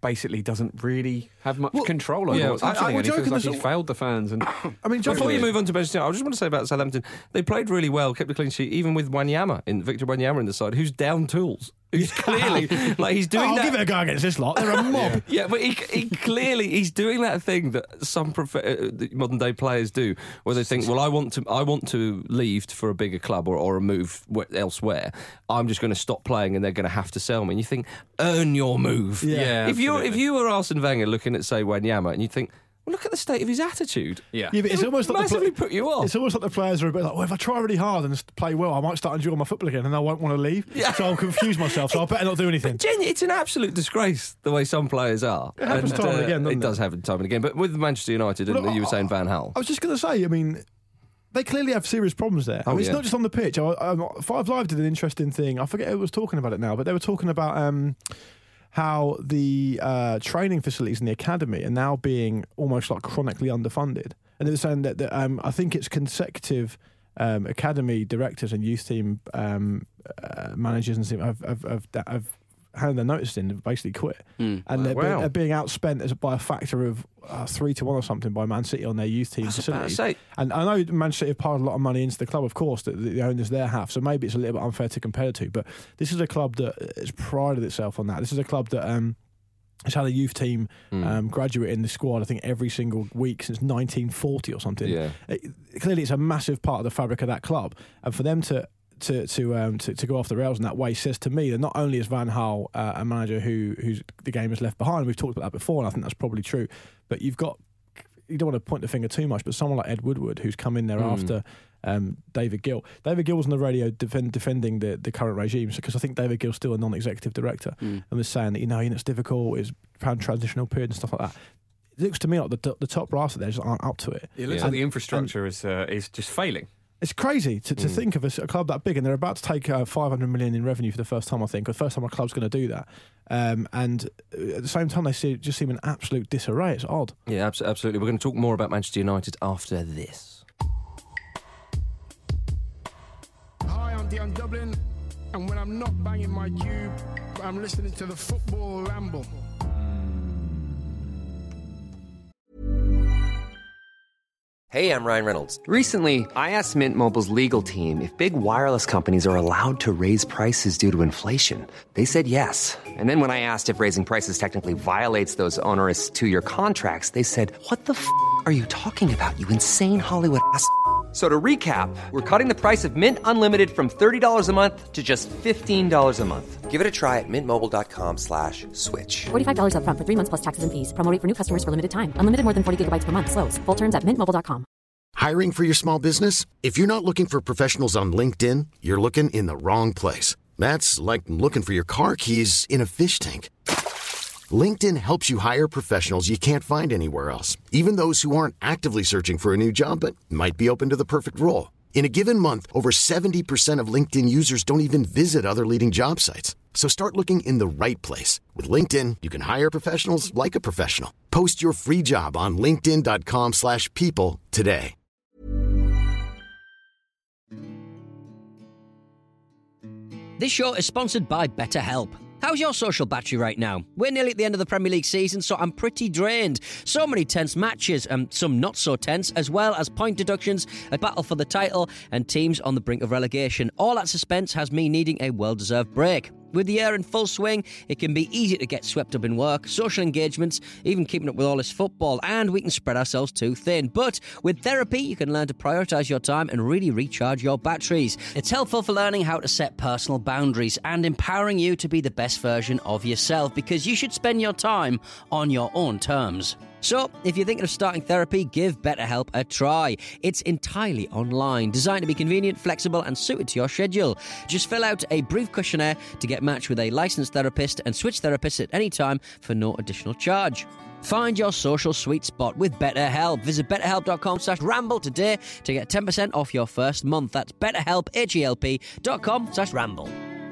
Speaker 10: basically doesn't really have much control over what's happening. And he feels like he's failed the fans. And
Speaker 8: I mean,
Speaker 7: before you move on to Manchester United, I just want to say about Southampton, they played really well, kept a clean sheet, even with Victor Wanyama in the side, who's down tools. Who's clearly like he's doing.
Speaker 8: I'll
Speaker 7: that.
Speaker 8: give it a go against this lot. They're a mob.
Speaker 7: Yeah, but he clearly he's doing that thing that some modern day players do, where they think, well, I want to leave for a bigger club or a move elsewhere. I'm just going to stop playing, and they're going to have to sell me. And you think, earn your move.
Speaker 10: Yeah.
Speaker 7: If you were Arsene Wenger looking at, say, Wanyama, and you think, well, look at the state of his attitude.
Speaker 10: Yeah,
Speaker 8: but it's almost like
Speaker 7: massively put you off.
Speaker 8: It's almost like the players are a bit like, well, if I try really hard and play well, I might start enjoying my football again, and I won't want to leave. Yeah. So I'll confuse myself. So I better not do anything.
Speaker 7: It's an absolute disgrace the way some players are.
Speaker 8: It happens time and again.
Speaker 7: It does happen time and again. But with Manchester United, and you were saying Van Gaal.
Speaker 8: I was just going to say, I mean, they clearly have serious problems there. It's not just on the pitch. Five Live did an interesting thing. I forget who was talking about it now, but they were talking about how the training facilities in the academy are now being almost like chronically underfunded. And they were saying that I think it's consecutive academy directors and youth team managers and have handed their notice in and basically quit. And they're being outspent by a factor of 3-1 or something by Man City on their youth team facilities. And I know Man City have piled a lot of money into the club, of course, that the owners there have, so maybe it's a little bit unfair to compare the two, but this is a club that has prided itself on that. This is a club that has had a youth team graduate in the squad, I think, every single week since 1940 or something. Yeah. Clearly it's a massive part of the fabric of that club, and for them to go off the rails in that way says to me that not only is Van Gaal a manager who's the game has left behind, we've talked about that before, and I think that's probably true, but you don't want to point the finger too much, but someone like Ed Woodward, who's come in there after David Gill. David Gill was on the radio defending the current regime, because I think David Gill's still a non-executive director, and was saying that it's difficult, it's a transitional period and stuff like that. It looks to me like the top brass there just aren't up to it.
Speaker 10: It looks like the infrastructure is just failing.
Speaker 8: It's crazy to think of a club that big, and they're about to take 500 million in revenue for the first time, I think. The first time a club's going to do that. And at the same time, they just seem in absolute disarray. It's odd.
Speaker 7: Yeah, absolutely. We're going to talk more about Manchester United after this.
Speaker 11: Hi, I'm Dion Dublin, and when I'm not banging my cube, I'm listening to the Football Ramble.
Speaker 3: Hey, I'm Ryan Reynolds.
Speaker 4: Recently, I asked Mint Mobile's legal team if big wireless companies are allowed to raise prices due to inflation. They said yes. And then when I asked if raising prices technically violates those onerous 2-year contracts, they said, "What the f*** are you talking about, you insane Hollywood ass?" So to recap, we're cutting the price of Mint Unlimited from $30 a month to just $15 a month.
Speaker 3: Give it a try at mintmobile.com/switch.
Speaker 5: $45 up front for 3 months plus taxes and fees. Promo rate for new customers for limited time. Unlimited more than 40 gigabytes per month. Slows full terms at mintmobile.com.
Speaker 2: Hiring for your small business? If you're not looking for professionals on LinkedIn, you're looking in the wrong place. That's like looking for your car keys in a fish tank. LinkedIn helps you hire professionals you can't find anywhere else, even those who aren't actively searching for a new job but might be open to the perfect role. In a given month, over 70% of LinkedIn users don't even visit other leading job sites. So start looking in the right place. With LinkedIn, you can hire professionals like a professional. Post your free job on linkedin.com/people today.
Speaker 12: This show is sponsored by BetterHelp. How's your social battery right now? We're nearly at the end of the Premier League season, so I'm pretty drained. So many tense matches, and some not so tense, as well as point deductions, a battle for the title, and teams on the brink of relegation. All that suspense has me needing a well-deserved break. With the year in full swing, it can be easy to get swept up in work, social engagements, even keeping up with all this football, and we can spread ourselves too thin. But with therapy, you can learn to prioritise your time and really recharge your batteries. It's helpful for learning how to set personal boundaries and empowering you to be the best version of yourself, because you should spend your time on your own terms. So, if you're thinking of starting therapy, give BetterHelp a try. It's entirely online, designed to be convenient, flexible, and suited to your schedule. Just fill out a brief questionnaire to get matched with a licensed therapist and switch therapists at any time for no additional charge. Find your social sweet spot with BetterHelp. Visit betterhelp.com/ramble today to get 10% off your first month. That's betterhelp, HELP.com/ramble.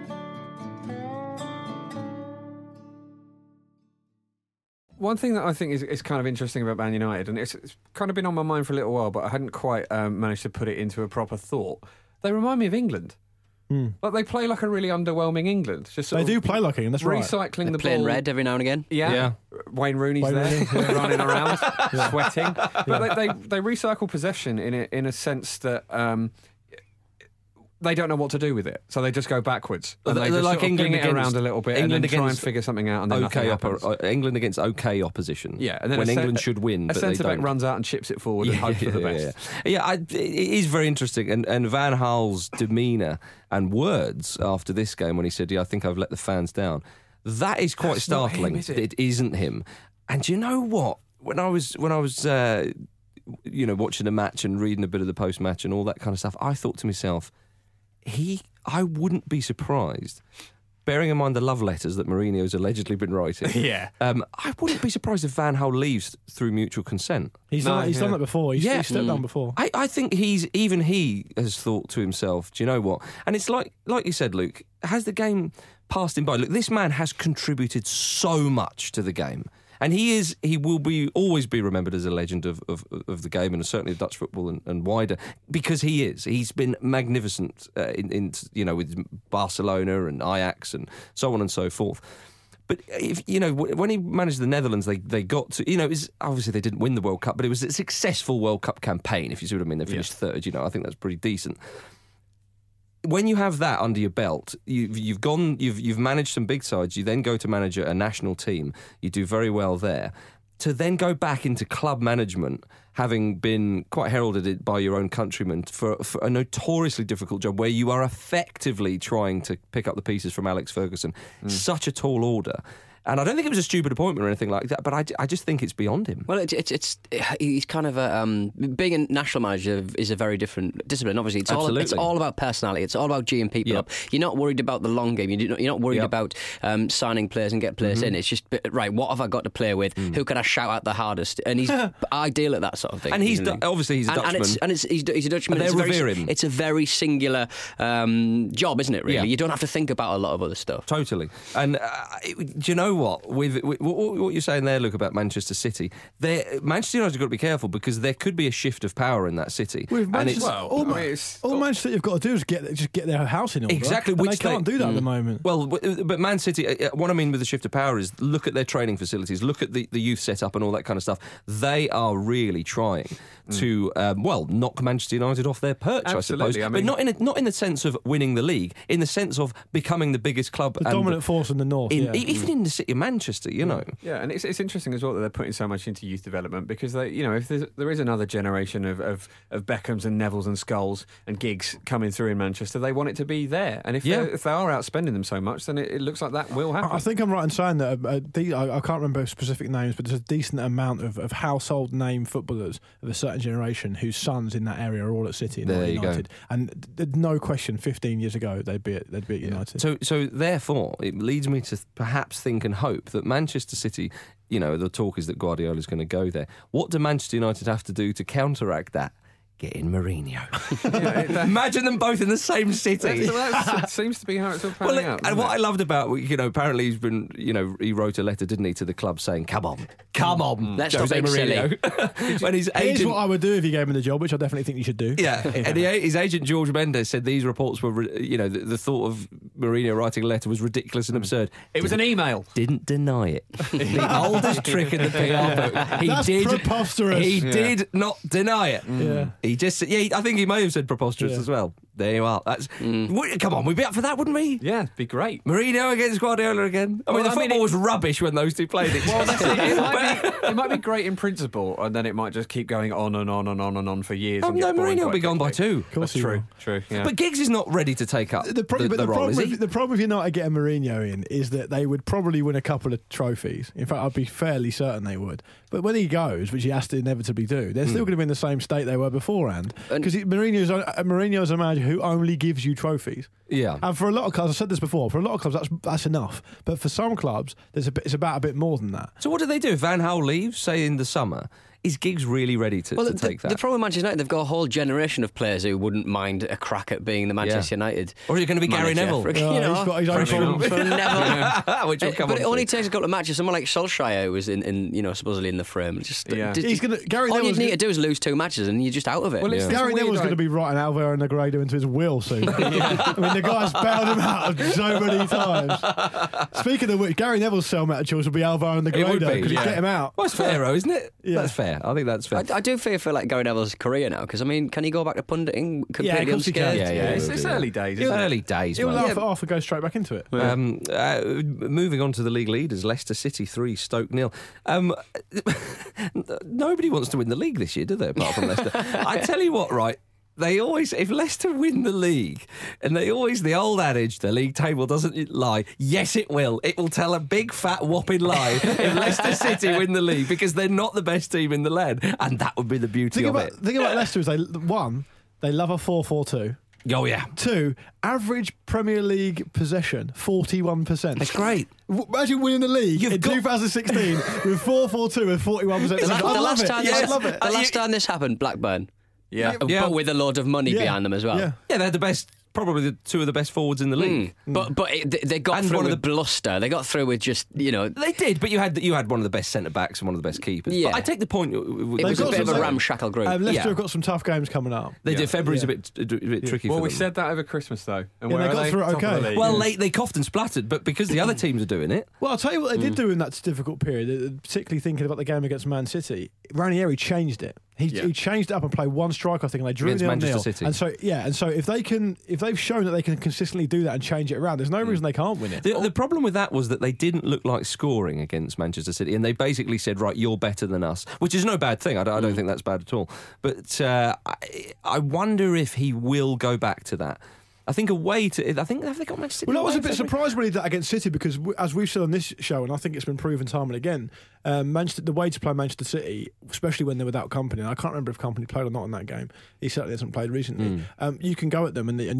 Speaker 10: One thing that I think is kind of interesting about Man United, and it's kind of been on my mind for a little while, but I hadn't quite managed to put it into a proper thought. They remind me of England. Like they play like a really underwhelming England. Just
Speaker 8: they do play like England. That's right.
Speaker 10: Recycling the ball.
Speaker 9: Playing red every now and again.
Speaker 10: Yeah. Wayne Rooney's there, running around, sweating. But they recycle possession in a sense that they don't know what to do with it, so they just go backwards. And they just
Speaker 7: like
Speaker 10: sort of
Speaker 7: England
Speaker 10: it around a little bit,
Speaker 7: England
Speaker 10: and then try and figure something out. And then nothing happens.
Speaker 7: England against OK opposition.
Speaker 10: Yeah, and then
Speaker 7: when England should win,
Speaker 10: a centre back runs out and chips it forward and hopes for the best.
Speaker 7: It is very interesting. And Van Gaal's demeanour and words after this game when he said, "I think I've let the fans down." That is quite startling.
Speaker 10: Not him, is it?
Speaker 7: It isn't him. And do you know what? When I was watching the match and reading a bit of the post match and all that kind of stuff, I thought to myself, I wouldn't be surprised, bearing in mind the love letters that Mourinho's allegedly been writing. I wouldn't be surprised if Van Gaal leaves through mutual consent.
Speaker 8: He's done that before. He's stepped down before.
Speaker 7: I think he has thought to himself, do you know what? And it's like you said, Luke, has the game passed him by? Look, this man has contributed so much to the game. And he will always be remembered as a legend of the game, and certainly of Dutch football and wider, because he is. He's been magnificent with Barcelona and Ajax and so on and so forth. But when he managed the Netherlands, they got to obviously they didn't win the World Cup, but it was a successful World Cup campaign. If you see what I mean, they finished third. I think that's pretty decent. When you have that under your belt, you've managed some big sides. You then go to manage a national team. You do very well there. To then go back into club management, having been quite heralded by your own countrymen for a notoriously difficult job, where you are effectively trying to pick up the pieces from Alex Ferguson, such a tall order. And I don't think it was a stupid appointment or anything like that, but I just think it's beyond him.
Speaker 9: Well, he's kind of being a national manager is a very different discipline. Obviously, it's all about personality. It's all about geeing people up. You're not worried about the long game. You're not worried about signing players and get players in. It's just right. What have I got to play with? Who can I shout at the hardest? And he's ideal at that sort of thing.
Speaker 7: And obviously he's a Dutchman.
Speaker 9: And he's a Dutchman.
Speaker 7: And they revere him.
Speaker 9: It's a very singular job, isn't it? Really, you don't have to think about a lot of other stuff.
Speaker 7: Totally. And do you know what? With what you're saying there, Luke, about Manchester City, Manchester United have got to be careful, because there could be a shift of power in that city.
Speaker 8: All Manchester City have got to do is get their house in order.
Speaker 7: Exactly,
Speaker 8: and they can't do that at the moment.
Speaker 7: Well, but Man City, what I mean with the shift of power is look at their training facilities, look at the youth setup and all that kind of stuff. They are really trying to knock Manchester United off their perch,
Speaker 10: Absolutely,
Speaker 7: I suppose. But not in the sense of winning the league, in the sense of becoming the biggest club,
Speaker 8: the dominant force in the north,
Speaker 7: even in the city of Manchester.
Speaker 10: Yeah, and it's interesting as well that they're putting so much into youth development, because if there is another generation of Beckhams and Nevilles and Skulls and Giggs coming through in Manchester, they want it to be there. And if they are outspending them so much, then it looks like that will happen.
Speaker 8: I think I'm right in saying that I can't remember specific names, but there's a decent amount of household name footballers of a certain generation whose sons in that area are all at City and not United. And no question, 15 years ago they'd be at United.
Speaker 7: So therefore, it leads me to perhaps think and hope that Manchester City, the talk is that Guardiola's going to go there. What do Manchester United have to do to counteract that? Get in Mourinho. Imagine them both in the same city.
Speaker 10: That seems to be how it's all panning out.
Speaker 7: And what I loved about, apparently he's been, he wrote a letter, didn't he, to the club saying, come on,
Speaker 9: let's not make
Speaker 7: Mourinho. When his agent,
Speaker 8: here's what I would do if you gave him the job, which I definitely think you should do.
Speaker 7: Yeah, and his agent George Mendes said these reports were, the thought of Mourinho writing a letter was ridiculous and absurd.
Speaker 10: It was an email.
Speaker 7: Didn't deny it. The oldest trick in the PR book.
Speaker 8: That's preposterous.
Speaker 7: He did not deny it.
Speaker 8: Yeah.
Speaker 7: He just, I think he may have said preposterous as well. There you are. That's come on, we'd be up for that, wouldn't we?
Speaker 10: Yeah, it'd be great.
Speaker 7: Mourinho against Guardiola again. I mean, the football was rubbish when those two played each other.
Speaker 10: It might be great in principle, and then it might just keep going on and on and on and on for years.
Speaker 7: No, Mourinho will be gone by two.
Speaker 8: Of course,
Speaker 10: true. Yeah.
Speaker 7: But Giggs is not ready to take up the role, is he?
Speaker 8: The problem if you're not getting Mourinho in is that they would probably win a couple of trophies. In fact, I'd be fairly certain they would. But when he goes, which he has to inevitably do, they're still going to be in the same state they were beforehand. Because Mourinho's a manager who only gives you trophies.
Speaker 7: Yeah.
Speaker 8: And for a lot of clubs, I've said this before, for a lot of clubs that's enough. But for some clubs, it's about a bit more than that.
Speaker 7: So what do they do? If Van Gaal leaves, say in the summer, Is Giggs really ready to take that?
Speaker 9: The problem with Manchester United, they've got a whole generation of players who wouldn't mind a crack at being the Manchester United.
Speaker 7: Or is it going to be Gary Neville?
Speaker 8: He's got his own problems.
Speaker 7: Which will come
Speaker 9: but
Speaker 7: on
Speaker 9: it only takes a couple of matches. Someone like Solskjaer, who was supposedly in the frame. All you need to do is lose 2 matches and you're just out of it.
Speaker 8: Well, Gary Neville's going to be writing Alvaro Negredo into his will soon. I mean, the guy's bailed him out so many times. Speaking of which, Gary Neville's cellmate choice will be Alvaro Negredo because he'd get him out.
Speaker 7: Well, it's fair, isn't it? Yeah. That's fair. I think that's fair.
Speaker 9: I do feel like Gary Neville's career now because, I mean, can he go back to punditing completely unscathed?
Speaker 10: It's early days.
Speaker 7: Early days.
Speaker 8: He'll laugh it off and go straight back into it.
Speaker 7: Moving on to the league leaders, Leicester City 3, Stoke 0. Nobody wants to win the league this year, do they, apart from Leicester? I tell you what, right, they always, if Leicester win the league, and the old adage, the league table doesn't lie, yes it will. It will tell a big fat whopping lie if Leicester City win the league, because they're not the best team in the land, and that would be the beauty of it.
Speaker 8: The thing about Leicester is they love a 4-4-2.
Speaker 7: Oh, yeah.
Speaker 8: 2, average Premier League possession, 41%.
Speaker 7: That's great.
Speaker 8: Imagine winning the league in 2016 with 4-4-2 with 41%. I love it.
Speaker 9: The last time this happened, Blackburn.
Speaker 10: Yeah.
Speaker 9: But with a load of money behind them as well.
Speaker 8: Yeah,
Speaker 7: they had the best... Probably 2 of the best forwards in the league.
Speaker 9: But they got through with bluster. They got through with just, They
Speaker 7: did, but you had one of the best centre-backs and one of the best keepers.
Speaker 9: Yeah.
Speaker 7: But I take the point.
Speaker 9: It was a bit of a ramshackle group.
Speaker 8: Leicester have got some tough games coming up.
Speaker 7: They did. February's a bit tricky for them.
Speaker 10: Well, we said that over Christmas, though. And
Speaker 8: they got through it okay.
Speaker 7: Well, they coughed and splattered, but because the other teams are doing it...
Speaker 8: Well, I'll tell you what they did do in that difficult period, particularly thinking about the game against Man City. Ranieri changed it. He changed it up and played one striker, I think, and they drew
Speaker 7: against Manchester
Speaker 8: 0-0.
Speaker 7: City.
Speaker 8: And so if they've shown that they can consistently do that and change it around, there's no reason they can't win it.
Speaker 7: The problem with that was that they didn't look like scoring against Manchester City, and they basically said, right, you're better than us, which is no bad thing. I don't think that's bad at all. But I wonder if he will go back to that. I think have they got Manchester City?
Speaker 8: Well, I was a bit surprised when he did that against City because, as we've said on this show, and I think it's been proven time and again, the way to play Manchester City, especially when they're without Kompany, and I can't remember if Kompany played or not in that game. He certainly hasn't played recently. You can go at them, and they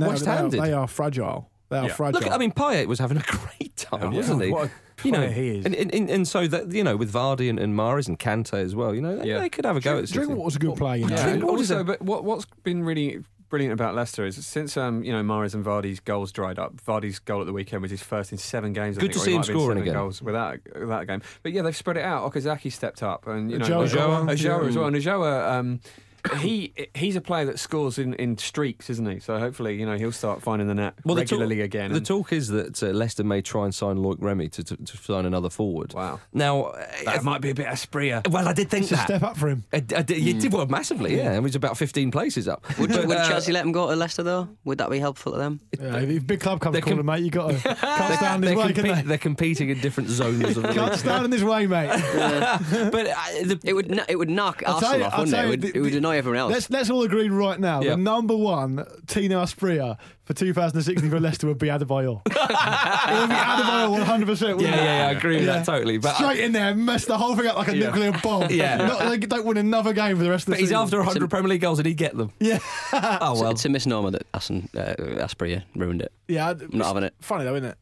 Speaker 8: are fragile. They are fragile.
Speaker 7: Look, I mean, Payet was having a great time, wasn't he?
Speaker 10: What a player he is.
Speaker 7: And so that with Vardy and Mahrez and Kante as well, they could have a go at City.
Speaker 8: Drinkwater's a good player.
Speaker 10: But what's been really brilliant about Leicester is since Mahrez and Vardy's goals dried up. Vardy's goal at the weekend was his first in 7 games.
Speaker 7: Good to see him scoring again.
Speaker 10: Goals without a game. But yeah, they've spread it out. Okazaki stepped up, and
Speaker 8: Ojoa
Speaker 10: as well. And Ojoa, he's a player that scores in streaks, isn't he? So hopefully, he'll start finding the net regularly again.
Speaker 7: The talk is that Leicester may try and sign Loic Remy to sign another forward.
Speaker 10: Wow.
Speaker 7: Now
Speaker 10: that might be a bit Asprilla.
Speaker 7: Well, I did think
Speaker 8: it's a step up for him.
Speaker 7: It did massively. Yeah, it was about 15 places up.
Speaker 9: Would Chelsea let him go to Leicester though? Would that be helpful to them?
Speaker 8: Yeah, if a big club comes calling, mate, you got to can't stand in his way.
Speaker 7: They're competing in different zones.
Speaker 8: Can't stand in his way, mate.
Speaker 9: But it would knock Arsenal off, wouldn't it? It would annoy everyone else.
Speaker 8: Let's all agree right now. The number one Tino Asprilla for 2016 for Leicester would be Adebayor. It would be Adebayor 100%.
Speaker 7: Yeah, I agree with that totally. But
Speaker 8: straight in there, mess the whole thing up like a nuclear bomb. They don't win another game for the rest of the season.
Speaker 7: He's after 100 Premier League goals and he'd get them.
Speaker 8: Yeah.
Speaker 7: Oh well.
Speaker 9: It's a misnomer that Asprilla ruined it.
Speaker 8: Yeah,
Speaker 9: I'm not having it.
Speaker 8: Funny though, isn't it?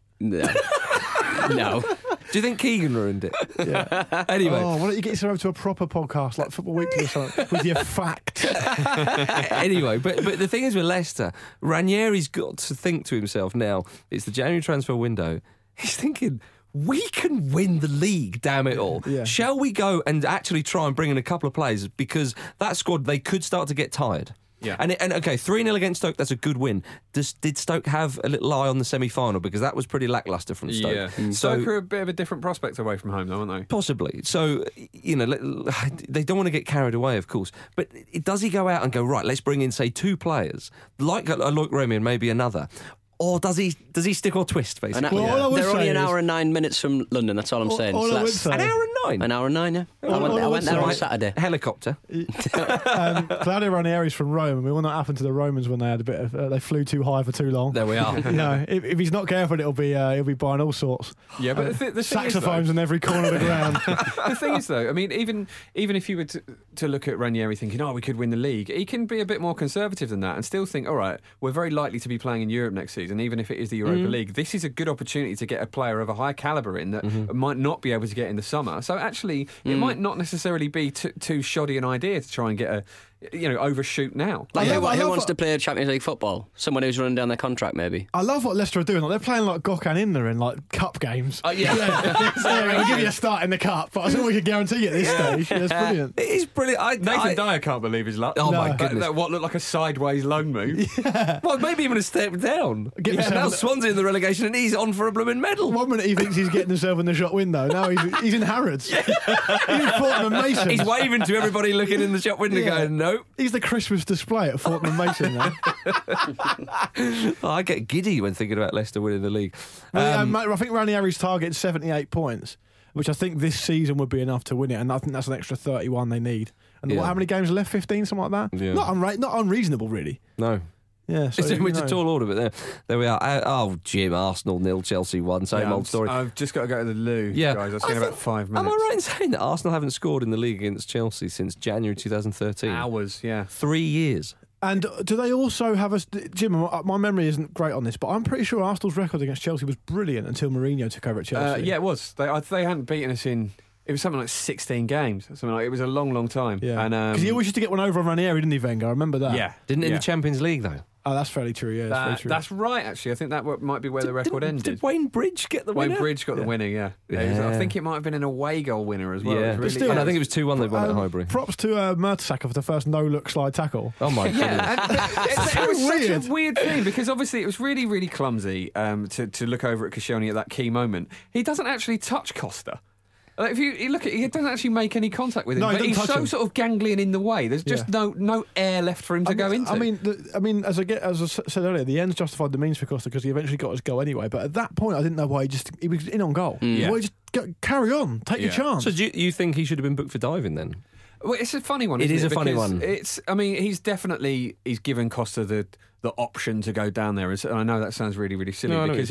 Speaker 9: No.
Speaker 7: Do you think Keegan ruined it?
Speaker 8: Yeah.
Speaker 7: Anyway.
Speaker 8: Why don't you get yourself to a proper podcast like Football Weekly or something with your fact?
Speaker 7: Anyway, but the thing is with Leicester, Ranieri's got to think to himself now, it's the January transfer window. He's thinking, we can win the league, damn it all.
Speaker 8: Yeah.
Speaker 7: Shall we go and actually try and bring in a couple of players? Because that squad, they could start to get tired.
Speaker 10: Yeah.
Speaker 7: And okay, 3-0 against Stoke, that's a good win. Did Stoke have a little eye on the semi-final? Because that was pretty lacklustre from Stoke.
Speaker 10: Yeah. Stoke are a bit of a different prospect away from home, though, aren't they?
Speaker 7: Possibly. So, they don't want to get carried away, of course. But does he go out and go, right, let's bring in, say, 2 players, like Loic Remy and maybe another? Or does he stick or twist, basically?
Speaker 9: They're only an hour and 9 minutes from London, that's all I'm saying.
Speaker 7: An hour and 9?
Speaker 9: An hour and 9, yeah. I went there on Saturday.
Speaker 7: Helicopter.
Speaker 8: Claudio Ranieri's from Rome, and we all know what happened to the Romans when they had a bit of they flew too high for too long.
Speaker 7: There we are.
Speaker 8: If he's not careful, he'll be buying all sorts.
Speaker 10: Yeah, but the
Speaker 8: saxophones in every corner of the ground.
Speaker 10: The thing is, though, I mean, even if you were to look at Ranieri thinking, we could win the league, he can be a bit more conservative than that and still think, all right, we're very likely to be playing in Europe next season. Hercules, and even if it is the Europa League, this is a good opportunity to get a player of a high calibre in that might not be able to get in the summer. So actually, it might not necessarily be too shoddy an idea to try and get overshoot now.
Speaker 9: Like who wants to play Champions League football? Someone who's running down their contract, maybe.
Speaker 8: I love what Leicester are doing. Like, they're playing like Gökhan Inler in like cup games.
Speaker 9: Yeah.
Speaker 8: We'll give you a start in the cup, but I think we can guarantee at this stage. That's brilliant.
Speaker 7: It is brilliant.
Speaker 10: Nathan Dyer can't believe his luck.
Speaker 7: Oh my goodness!
Speaker 10: What looked like a sideways loan move.
Speaker 8: Yeah.
Speaker 7: Well, maybe even a step down. Now Swansea in the relegation, and he's on for a blooming medal.
Speaker 8: 1 minute he thinks he's getting himself in the shop window. Now he's in Harrods. He's in Fortnum and Mason.
Speaker 7: He's waving to everybody looking in the shop window, going, "Nope."
Speaker 8: He's the Christmas display at Fortnum and Mason now.
Speaker 7: I get giddy when thinking about Leicester winning the league.
Speaker 8: I think Ranieri's target is 78 points, which I think this season would be enough to win it, and I think that's an extra 31 they need. And how many games are left? 15, something like that.
Speaker 7: Yeah.
Speaker 8: Not unreasonable, really.
Speaker 7: No.
Speaker 8: Yeah, so,
Speaker 7: it's a tall order, but there we are. Jim, Arsenal 0, Chelsea 1, same old story.
Speaker 10: I've just got to go to the loo, guys. I've seen about 5 minutes.
Speaker 7: Am I right in saying that Arsenal haven't scored in the league against Chelsea since January 2013?
Speaker 10: Hours, yeah.
Speaker 7: 3 years.
Speaker 8: And do they also have Jim, my memory isn't great on this, but I'm pretty sure Arsenal's record against Chelsea was brilliant until Mourinho took over at Chelsea.
Speaker 10: Yeah, it was. They hadn't beaten us in... It was something like 16 games. It was a long, long time.
Speaker 8: Yeah. Because he always used to get one over on Ranieri, didn't he, Wenger? I remember that.
Speaker 10: Yeah.
Speaker 7: Didn't in the Champions League, though?
Speaker 8: Oh, that's fairly true, yeah. That's very true.
Speaker 10: That's right, actually. I think that might be where the record ended.
Speaker 7: Did Wayne Bridge get the winner?
Speaker 10: Wayne Bridge got the winner, yeah. I think it might have been an away goal winner as well.
Speaker 7: Yeah.
Speaker 10: Really,
Speaker 8: still,
Speaker 7: I think it was 2-1 they won at Highbury.
Speaker 8: Props to Mertesacker for the first no-look slide tackle.
Speaker 7: Oh, my goodness.
Speaker 10: It was such a weird thing, because obviously it was really, really clumsy to look over at Koscielny at that key moment. He doesn't actually touch Costa. If you look at it, he doesn't actually make any contact with him.
Speaker 8: No,
Speaker 10: but he's so
Speaker 8: him.
Speaker 10: sort of ganglion in the way. There's just no air left for him to go into.
Speaker 8: I mean, as I said earlier, the ends justified the means for Costa because he eventually got his goal anyway. But at that point, I didn't know why he was in on goal. Why just carry on, take your chance.
Speaker 7: So do you think he should have been booked for diving then?
Speaker 10: Well, it's a funny one.
Speaker 7: It is a funny one.
Speaker 10: He's given Costa the option to go down there. And I know that sounds really, really silly because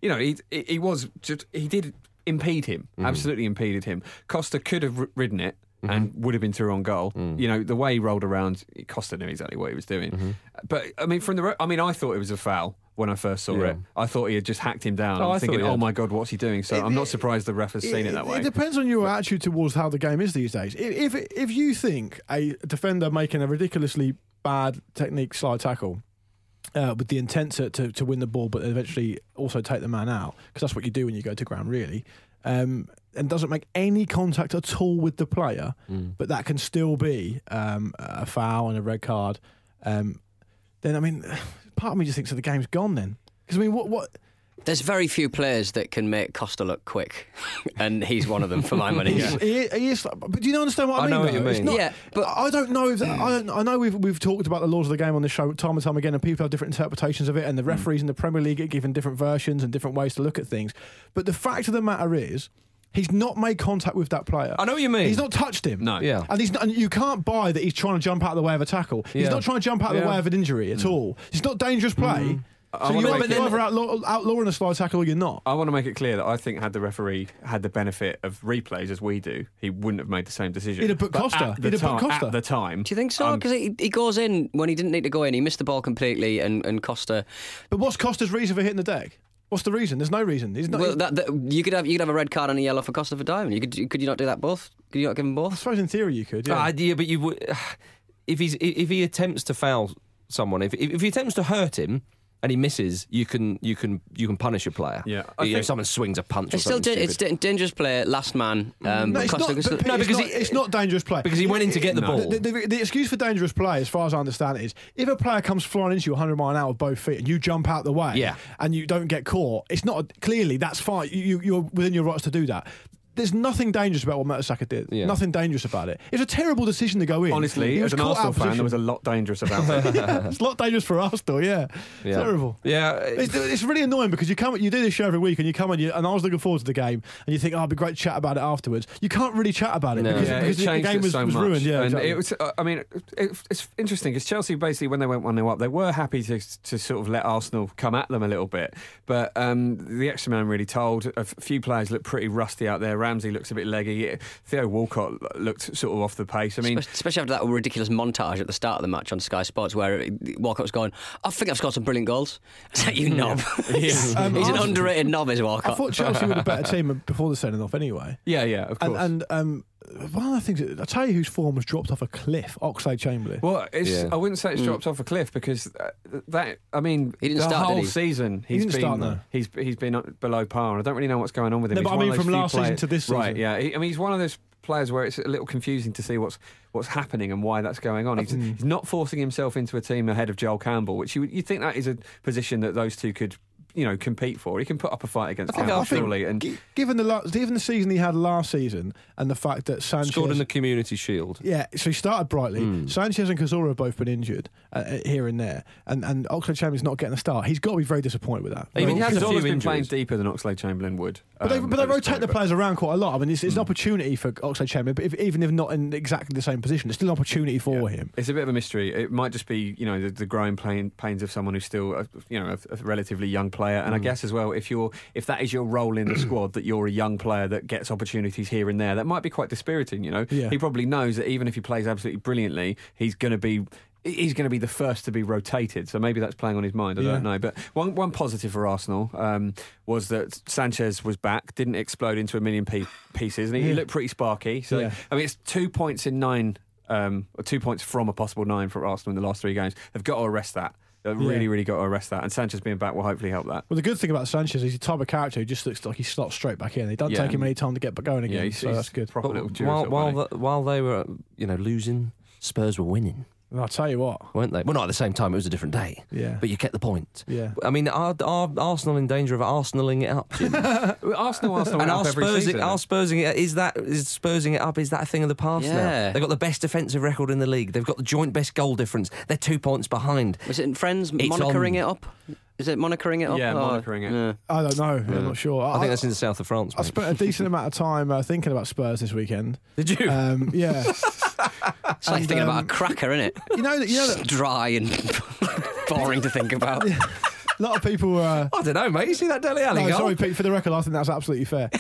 Speaker 10: he did impede him, absolutely impeded him. Costa could have ridden it and would have been through on goal. The way he rolled around, Costa knew exactly what he was doing. But I mean, I thought it was a foul when I first saw it. I thought he had just hacked him down. I'm thinking, oh my God, what's he doing? So I'm not surprised the ref has seen it that way.
Speaker 8: It depends on your attitude towards how the game is these days. If you think a defender making a ridiculously bad technique slide tackle with the intent to win the ball, but eventually also take the man out, because that's what you do when you go to ground, really, and doesn't make any contact at all with the player, but that can still be a foul and a red card, then, I mean, part of me just thinks that the game's gone then. Because, I mean, what...
Speaker 9: There's very few players that can make Costa look quick, and he's one of them for my money.
Speaker 8: He is, but do you understand what I mean?
Speaker 7: I know what you mean.
Speaker 9: Yeah, but
Speaker 8: I don't know if I know we've talked about the laws of the game on this show time and time again, and people have different interpretations of it, and the referees in the Premier League are given different versions and different ways to look at things. But the fact of the matter is, he's not made contact with that player.
Speaker 7: I know what you mean.
Speaker 8: He's not touched him.
Speaker 10: No.
Speaker 7: Yeah.
Speaker 8: And you can't buy that he's trying to jump out of the way of a tackle. He's not trying to jump out of the way of an injury at all. It's not dangerous play. So you're either outlawing a slide tackle or you're not.
Speaker 10: I want to make it clear that I think had the referee had the benefit of replays as we do, he wouldn't have made the same decision.
Speaker 8: He'd have put Costa.
Speaker 10: At the time.
Speaker 9: Do you think so? Because he goes in when he didn't need to go in. He missed the ball completely, and Costa...
Speaker 8: But what's Costa's reason for hitting the deck? What's the reason? There's no reason. He's not.
Speaker 9: Well, you could have a red card and a yellow for Costa for diving. Could you not do that both? Could you not give them both?
Speaker 8: I suppose in theory you could. Yeah,
Speaker 7: but you would. If he attempts to foul someone, if he attempts to hurt him and he misses, you can punish a player.
Speaker 10: Yeah,
Speaker 7: if someone swings a punch.
Speaker 9: It's
Speaker 7: or something
Speaker 9: it's dangerous play, last man.
Speaker 8: It's not dangerous play
Speaker 7: because he went in to get the ball.
Speaker 8: The excuse for dangerous play, as far as I understand it, is if a player comes flying into you 100 mile an hour with both feet and you jump out the way, and you don't get caught, it's not clearly that's fine. You're within your rights to do that. There's nothing dangerous about what Mertesacker did. Yeah. Nothing dangerous about it. It's a terrible decision to go in.
Speaker 10: Honestly, as an Arsenal fan, there was a lot dangerous about it.
Speaker 8: It's a lot dangerous for Arsenal, Terrible.
Speaker 7: Yeah.
Speaker 8: It's really annoying because you do this show every week and you come and I was looking forward to the game and you think, it'd be great to chat about it afterwards. You can't really chat about it because the game was ruined. Yeah,
Speaker 10: and
Speaker 8: exactly.
Speaker 10: it was. I mean, it's interesting because Chelsea basically, when they went 1-0 up, they were happy to sort of let Arsenal come at them a little bit. But the extra man really told. A few players looked pretty rusty out there. Ramsey looks a bit leggy. Theo Walcott looked sort of off the pace. I mean,
Speaker 9: especially after that ridiculous montage at the start of the match on Sky Sports where Walcott was going, I think I've scored some brilliant goals. Is that you knob? He's an underrated knob, is Walcott.
Speaker 8: I thought Chelsea were a better team before the sending off anyway.
Speaker 10: Yeah, of course.
Speaker 8: And one of the things, I'll tell you whose form has dropped off a cliff, Oxlade-Chamberlain.
Speaker 10: Well, I wouldn't say it's dropped off a cliff because he didn't
Speaker 9: start,
Speaker 10: whole
Speaker 9: did he?
Speaker 10: season
Speaker 8: He didn't start, no.
Speaker 10: He's been below par, and I don't really know what's going on with him.
Speaker 8: No, but I mean from last season to this season.
Speaker 10: Right, yeah. He's one of those players where it's a little confusing to see what's happening and why that's going on. He's not forcing himself into a team ahead of Joel Campbell, which you think that is a position that those two could compete for. He can put up a fight against Campbell, surely. And
Speaker 8: given the season he had last season and the fact that Sanchez
Speaker 7: scored in the Community Shield.
Speaker 8: Yeah, so he started brightly. Sanchez and Cazorla have both been injured here and there, and Oxlade-Chamberlain's not getting a start. He's got to be very disappointed with that.
Speaker 10: Cazorla's been playing deeper than Oxlade-Chamberlain would.
Speaker 8: But they rotate the players around quite a lot. I mean, it's an opportunity for Oxlade-Chamberlain, but even if not in exactly the same position, it's still an opportunity for him.
Speaker 10: It's a bit of a mystery. It might just be the growing pains of someone who's still a relatively young player, and I guess as well, if that is your role in the squad, that you're a young player that gets opportunities here and there, that might be quite dispiriting. He probably knows that even if he plays absolutely brilliantly, he's going to be the first to be rotated. So maybe that's playing on his mind. I don't know. But one positive for Arsenal was that Sanchez was back, didn't explode into a million pieces, and he looked pretty sparky. So I mean, it's 2 points in 9, or 2 points from a possible 9 for Arsenal in the last 3 games. They've got to arrest that. They've really got to arrest that, and Sanchez being back will hopefully help that.
Speaker 8: Well, the good thing about Sanchez is he's the type of character who just looks like he slots straight back in. It doesn't take him any time to get going again, so that's good.
Speaker 7: While they were losing, Spurs were winning.
Speaker 8: And I'll tell you what,
Speaker 7: weren't they? Well, not at the same time. It was a different day.
Speaker 8: Yeah,
Speaker 7: but you get the point.
Speaker 8: Yeah,
Speaker 7: I mean, are Arsenal in danger of Arsenaling it up, Jim?
Speaker 10: Arsenal
Speaker 7: and
Speaker 10: up every season.
Speaker 7: Spursing it is Spursing it up? Is that a thing of the past now? They've got the best defensive record in the league. They've got the joint best goal difference. They're 2 points behind.
Speaker 9: Was it in Friends monitoring it up? Is it monitoring it up?
Speaker 10: Yeah, monitoring it. Yeah.
Speaker 8: I don't know. I'm not sure.
Speaker 7: I think that's in the south of France.
Speaker 8: I spent a decent amount of time thinking about Spurs this weekend.
Speaker 7: Did you?
Speaker 8: Yeah.
Speaker 9: It's like thinking about a cracker, isn't it?
Speaker 8: You know that
Speaker 9: dry and boring to think about.
Speaker 8: Yeah. A lot of people were...
Speaker 7: I don't know, mate. You see that Dele Alli goal?
Speaker 8: Sorry, Pete, for the record, I think that's absolutely fair.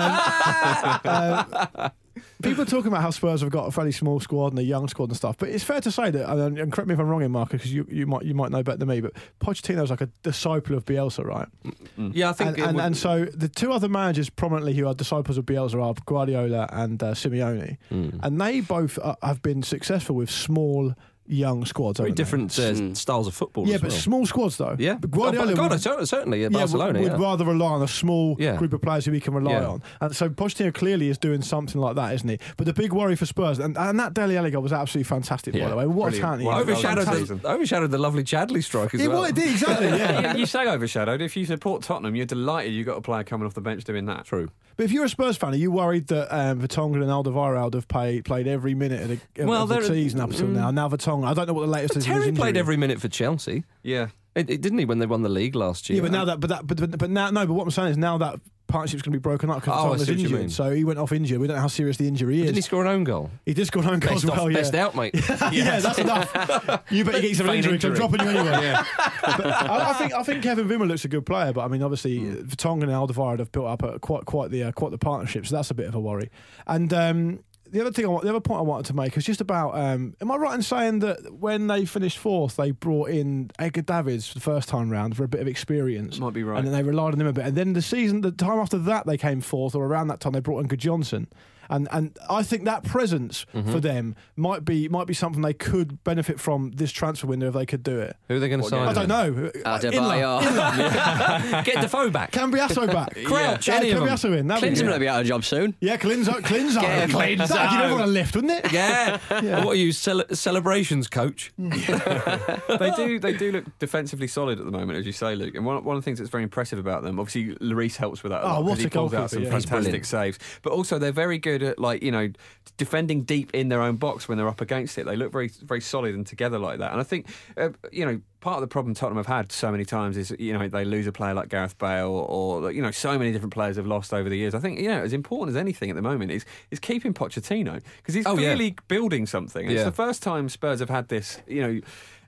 Speaker 8: People are talking about how Spurs have got a fairly small squad and a young squad and stuff, but it's fair to say that, and correct me if I'm wrong here, Marcus, because you might know better than me, but Pochettino's like a disciple of Bielsa, right?
Speaker 7: Yeah, I think...
Speaker 8: And so the two other managers prominently who are disciples of Bielsa are Guardiola and Simeone, and they both have been successful with small... young squads.
Speaker 7: Very different styles of football.
Speaker 8: Yeah,
Speaker 7: as
Speaker 8: but
Speaker 7: well.
Speaker 8: small squads though.
Speaker 7: Yeah,
Speaker 8: Guardiola
Speaker 7: certainly at Barcelona
Speaker 8: would rather rely on a small group of players who he can rely on. And so Pochettino clearly is doing something like that, isn't he? But the big worry for Spurs, and that Dele Alli goal was absolutely fantastic, by the way. What a talent he is.
Speaker 7: Overshadowed the lovely Chadley strike as well.
Speaker 8: Well, it did, exactly, yeah.
Speaker 10: You say overshadowed. If you support Tottenham, you're delighted you got a player coming off the bench doing that.
Speaker 7: True.
Speaker 8: But if you're a Spurs fan, are you worried that Vertonghen and Alderweireld have played every minute of the season up until now? Now Vertonghen, I don't know what the latest is.
Speaker 7: Terry played every minute for Chelsea.
Speaker 10: Yeah,
Speaker 7: it didn't he when they won the league last year?
Speaker 8: Yeah, but now but what I'm saying is now that partnership's going to be broken up because Vertonghen's injured. So he went off injured. We don't know how serious the injury is.
Speaker 7: Didn't he score an own goal?
Speaker 8: He did score an own goal as well.
Speaker 7: Best out, mate.
Speaker 8: Yeah, that's enough. You bet you get some injury because I'm dropping you anyway. But I think Kevin Wimmer looks a good player, but I mean obviously Vertonghen and Alderweireld have built up quite the partnership, so that's a bit of a worry. And the other point I wanted to make is just about. Am I right in saying that when they finished fourth, they brought in Edgar Davids for the first time round for a bit of experience?
Speaker 10: Might be right.
Speaker 8: And then they relied on him a bit. And then the time after that, they came fourth, or around that time, they brought in Johnson. And I think that presence for them might be something they could benefit from this transfer window if they could do it.
Speaker 7: Who are they going to sign?
Speaker 8: I don't know.
Speaker 7: Get Defoe back.
Speaker 8: Cambiasso back.
Speaker 7: Crouch.
Speaker 8: Cambiasso in.
Speaker 9: Clint's going to be out of a job soon.
Speaker 8: Yeah, Clint's out. Clint's out. You'd give everyone a lift, wouldn't it?
Speaker 7: Yeah. What are you, celebrations coach?
Speaker 10: They do look defensively solid at the moment, as you say, Luke. And one of the things that's very impressive about them, obviously, Lloris helps with that a lot because he pulls out some fantastic saves. But also, they're very good at defending deep in their own box when they're up against it. They look very, very solid and together like that. And I think part of the problem Tottenham have had so many times is they lose a player like Gareth Bale or so many different players have lost over the years. I think as important as anything at the moment is keeping Pochettino because he's clearly building something. It's the first time Spurs have had this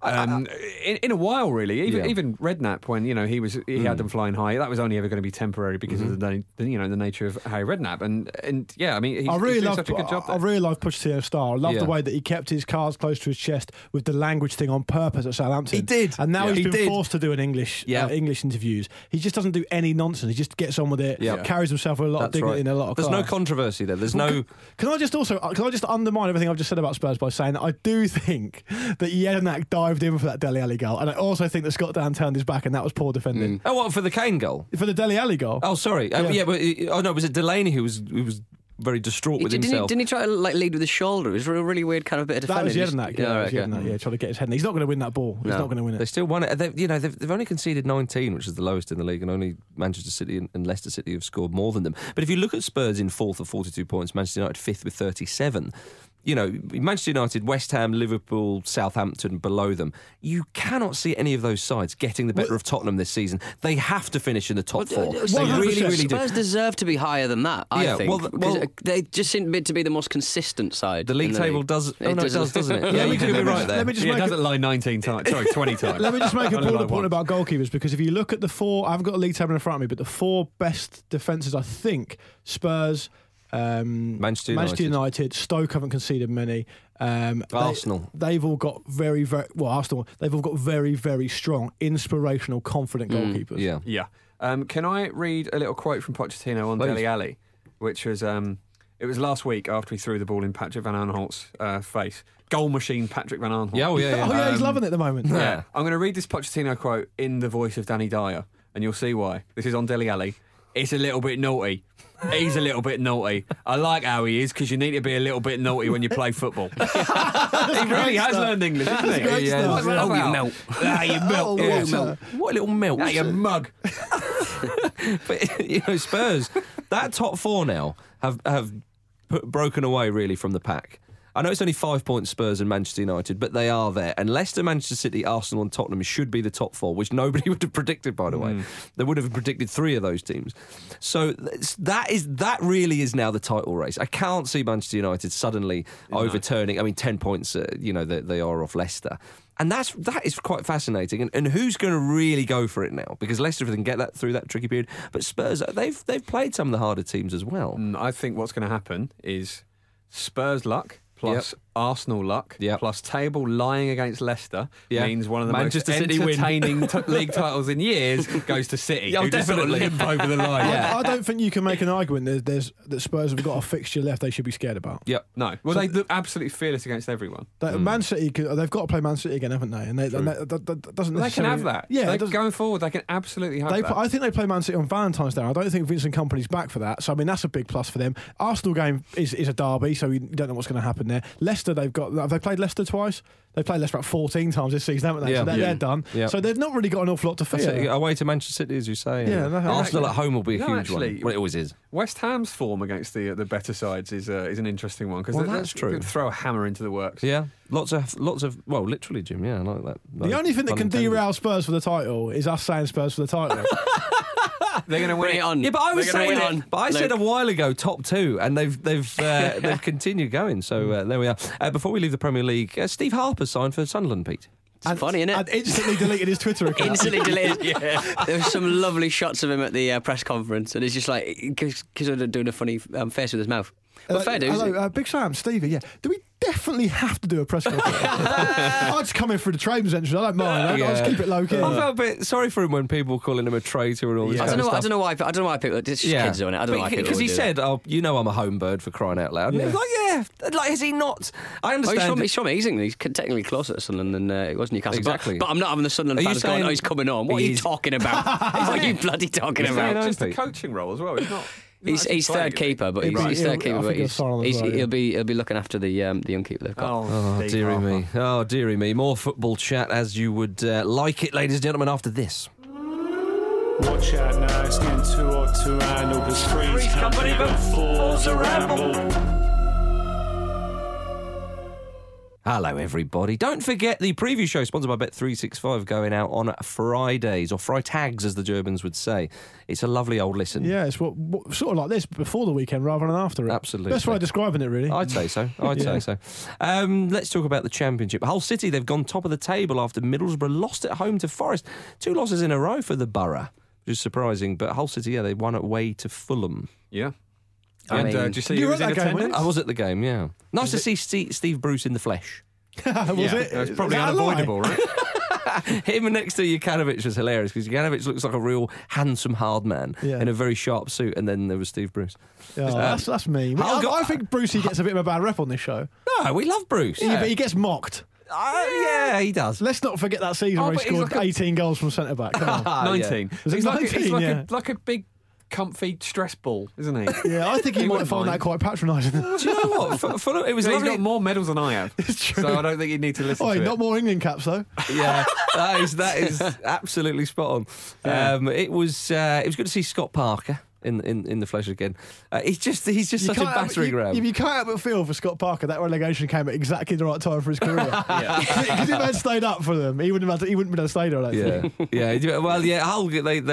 Speaker 10: in a while, really. Even Redknapp, when he had them flying high, that was only ever going to be temporary because of the nature of Harry Redknapp. And yeah, I mean, he's doing such a good job there.
Speaker 8: I really love Pochettino's style. I love the way that he kept his cards close to his chest with the language thing on purpose at Southampton.
Speaker 7: He did,
Speaker 8: and now he's been forced to do an English interviews. He just doesn't do any nonsense. He just gets on with it. Carries himself with a lot of dignity and a lot of class.
Speaker 7: There's no controversy there. There's no.
Speaker 8: Can I just undermine everything I've just said about Spurs by saying that I do think that Jedinak dived in for that Dele Alli goal, and I also think that Scott Dan turned his back, and that was poor defending.
Speaker 7: Oh, what, for the Kane goal?
Speaker 8: For the Dele Alli goal.
Speaker 7: Oh, sorry. But was it Delaney who was very distraught with himself?
Speaker 9: Didn't he try to lead with his shoulder? It was a really weird kind of bit of defending.
Speaker 8: That was Jedinak, trying to get his head in. He's not going to win that ball. He's not going to win it.
Speaker 7: They still won it. They've only conceded 19, which is the lowest in the league, and only Manchester City and Leicester City have scored more than them. But if you look at Spurs in fourth with 42 points, Manchester United fifth with 37. Manchester United, West Ham, Liverpool, Southampton below them. You cannot see any of those sides getting the better of Tottenham this season. They have to finish in the top four. They really do.
Speaker 9: Spurs deserve to be higher than that, I think. Well, they just seem to be the most consistent side.
Speaker 7: The league table does. It does, doesn't it? Yeah, you could be right there.
Speaker 10: It doesn't lie 19 times. Sorry, 20 times.
Speaker 8: Let me just make a point about goalkeepers, because if you look at the four, I haven't got the league table in front of me, but the four best defences, I think, Spurs,
Speaker 7: Manchester
Speaker 8: United, Stoke haven't conceded many.
Speaker 7: Arsenal,
Speaker 8: they've all got Arsenal. They've all got very, very strong, inspirational, confident goalkeepers.
Speaker 10: Yeah. Can I read a little quote from Pochettino on Dele Alli, which was it was last week after he threw the ball in Patrick Van Aanholt's face. Goal machine Patrick Van Aanholt.
Speaker 8: Yeah, he's loving it at the moment.
Speaker 10: Yeah. I'm going to read this Pochettino quote in the voice of Danny Dyer, and you'll see why. This is on Dele Alli. It's a little bit naughty. He's a little bit naughty. I like how he is, because you need to be a little bit naughty when you play football. He really has learned English, hasn't he?
Speaker 9: You melt.
Speaker 10: You melt.
Speaker 7: What a little melt.
Speaker 10: You mug.
Speaker 7: But, Spurs, that top four now have broken away really from the pack. I know it's only 5 points Spurs and Manchester United, but they are there. And Leicester, Manchester City, Arsenal and Tottenham should be the top four, which nobody would have predicted, by the way. They would have predicted three of those teams. So that really is now the title race. I can't see Manchester United suddenly overturning. I mean, 10 points, they are off Leicester. And that is quite fascinating. And who's going to really go for it now? Because Leicester can get that through that tricky period. But Spurs, they've played some of the harder teams as well.
Speaker 10: I think what's going to happen is Spurs luck plus Arsenal luck plus table lying against Leicester means one of the
Speaker 7: Manchester
Speaker 10: most
Speaker 7: City
Speaker 10: entertaining league titles in years goes to City, who just sort of limp over the line.
Speaker 8: I don't think you can make an argument that Spurs have got a fixture left they should be scared about.
Speaker 10: No. Well, they look absolutely fearless against everyone.
Speaker 8: Man City, they've got to play Man City again, haven't they? And that doesn't necessarily...
Speaker 10: They can have that. Yeah, going forward, they can absolutely have that.
Speaker 8: I think they play Man City on Valentine's Day. I don't think Vincent Kompany's back for that. So, I mean, that's a big plus for them. Arsenal game is a derby, so you don't know what's going to happen there. Leicester, have they played Leicester twice? They've played Leicester about 14 times this season, haven't they? So they're done. Yeah. So they've not really got an awful lot to fear.
Speaker 7: Away to Manchester City, as you say. Arsenal at home will be a huge one. Well, it always is.
Speaker 10: West Ham's form against the better sides is an interesting one, because
Speaker 7: that's true.
Speaker 10: Throw a hammer into the works.
Speaker 7: Yeah, lots of. Well, literally, Jim. Yeah, I like that.
Speaker 8: The only thing that can derail Spurs for the title is us saying Spurs for the title.
Speaker 10: They're going to win it
Speaker 9: on.
Speaker 7: Yeah, but I was saying it. But I said a while ago, top two, and they've continued going. So there we are. Before we leave the Premier League, Steve Harper signed for Sunderland, Pete.
Speaker 9: It's funny, isn't it?
Speaker 8: And instantly deleted his Twitter account.
Speaker 9: Instantly deleted. There was some lovely shots of him at the press conference, and he's just like, because doing a funny face with his mouth. But fair dues.
Speaker 8: Big Sam, Stevie, do we definitely have to do a press conference? I'll just come in through the trains entrance. I don't mind. I'll just keep it low key.
Speaker 7: I felt a bit sorry for him when people were calling him a traitor and all this.
Speaker 9: I don't know why people. It's just kids doing it. I don't know why people.
Speaker 7: Because he said, "Oh, I'm a home bird," for crying out loud. And he was like, is he not? I understand.
Speaker 9: He's from Easington. He's technically closer to Sunderland than it was Newcastle.
Speaker 7: Exactly.
Speaker 9: But I'm not having the Sunderland fans going, "Oh, he's coming on." What are you talking about? What are you bloody talking about?
Speaker 10: Just the coaching role as well. It's not.
Speaker 9: He's third keeper, but he's he'll be looking after the young keeper they've got.
Speaker 7: Oh, dearie me. Oh, dearie me. More football chat as you would like it, ladies and gentlemen, after this.
Speaker 13: Watch out now, it's getting too hot to handle. There's Three's Company, but four's a ramble.
Speaker 7: Hello, everybody. Don't forget the preview show sponsored by Bet365 going out on Fridays, or Freitags, as the Germans would say. It's a lovely old listen.
Speaker 8: Yeah, it's what sort of like this, before the weekend rather than after it.
Speaker 7: Absolutely.
Speaker 8: Best way of describing it, really.
Speaker 7: I'd say so. Say so. Let's talk about the Championship. Hull City, they've gone top of the table after Middlesbrough lost at home to Forest. 2 losses in a row for the Borough, which is surprising. But Hull City, they won away to Fulham.
Speaker 10: Yeah. And did you see who was in attendance?
Speaker 7: I was at the game, yeah. Nice to see Steve Bruce in the flesh.
Speaker 8: Was it?
Speaker 10: It was probably unavoidable, right?
Speaker 7: Him next to Jukanovic was hilarious, because Jukanovic looks like a real handsome hard man in a very sharp suit, and then there was Steve Bruce.
Speaker 8: Yeah, that's me. I think Brucey gets a bit of a bad rep on this show.
Speaker 7: No, we love Bruce.
Speaker 8: Yeah, but he gets mocked.
Speaker 7: Yeah, he does.
Speaker 8: Let's not forget that season where he scored 18 goals from centre back. Come on.
Speaker 10: 19.
Speaker 8: Was it 19?
Speaker 10: He's like a big, comfy stress ball, isn't he?
Speaker 8: Yeah, I think he might find that quite patronising.
Speaker 7: Do you know what? It was
Speaker 10: He's got more medals than I have.
Speaker 8: It's true.
Speaker 10: So I don't think you need to listen to it.
Speaker 8: Not more England caps, though.
Speaker 7: Yeah, that is absolutely spot on.
Speaker 10: Yeah.
Speaker 7: It was good to see Scott Parker in the flesh again. He's just such a battering ram.
Speaker 8: You can't help but feel for Scott Parker that relegation came at exactly the right time for his career. Because if he had stayed up for them, he wouldn't have been able to stay there.
Speaker 7: Yeah. Well, yeah. Hull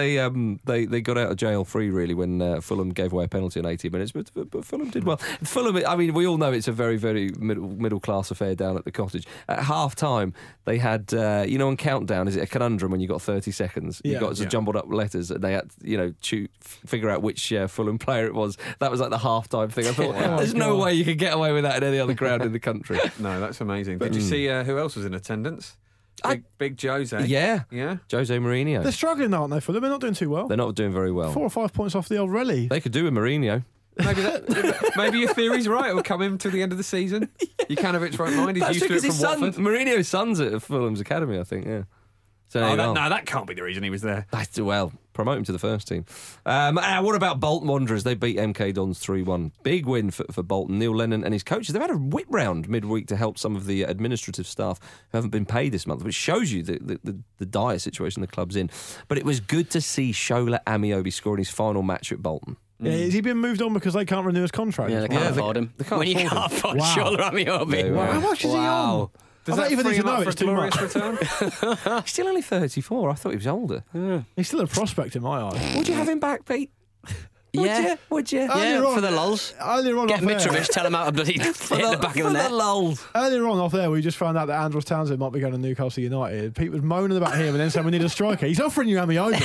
Speaker 7: they got out of jail free really when Fulham gave away a penalty in 80 minutes, but Fulham did well. Fulham, I mean, we all know it's a very, very middle class affair down at the Cottage. At half time, they had on Countdown, is it a conundrum when you got 30 seconds? You got jumbled up letters, and they had figure out which Fulham player it was. That was like the half-time thing. I thought, there's no way you could get away with that in any other ground in the country.
Speaker 10: No, that's amazing. Did you see who else was in attendance? Big Jose.
Speaker 7: Yeah. Jose Mourinho.
Speaker 8: They're struggling, aren't they, for them? They're not doing too well.
Speaker 7: They're not doing very well.
Speaker 8: 4 or 5 points off the old rally.
Speaker 7: They could do with Mourinho.
Speaker 10: Maybe your theory's right. It'll come in to the end of the season. Jukanovic won't mind. He's used to it from Watford.
Speaker 7: Mourinho's son's at Fulham's academy, I think, yeah. So
Speaker 10: that can't be the reason he was there.
Speaker 7: Well, promote him to the first team. What about Bolton Wanderers? They beat MK Dons 3-1. Big win for Bolton. Neil Lennon and his coaches, they've had a whip round midweek to help some of the administrative staff who haven't been paid this month, which shows you the dire situation the club's in. But it was good to see Shola Amiobi scoring his final match at Bolton.
Speaker 8: Yeah, has he been moved on because they can't renew his contract?
Speaker 9: Yeah, they can't afford him.
Speaker 7: When
Speaker 9: you can't afford Shola Amiobi.
Speaker 8: How much is he on?
Speaker 10: Does
Speaker 8: I don't even need to know. It's too much.
Speaker 7: He's still only 34. I thought he was older.
Speaker 8: Yeah. He's still a prospect in my eyes.
Speaker 7: Would you have him back, Pete? Would you?
Speaker 9: Yeah, for the lulz.
Speaker 8: Earlier on,
Speaker 9: get Mitrovic, tell him how to bloody hit the back of the net.
Speaker 7: Lulz.
Speaker 8: Earlier on off there, we just found out that Andros Townsend might be going to Newcastle United. Pete was moaning about him and then said we need a striker. He's offering you Amiobi.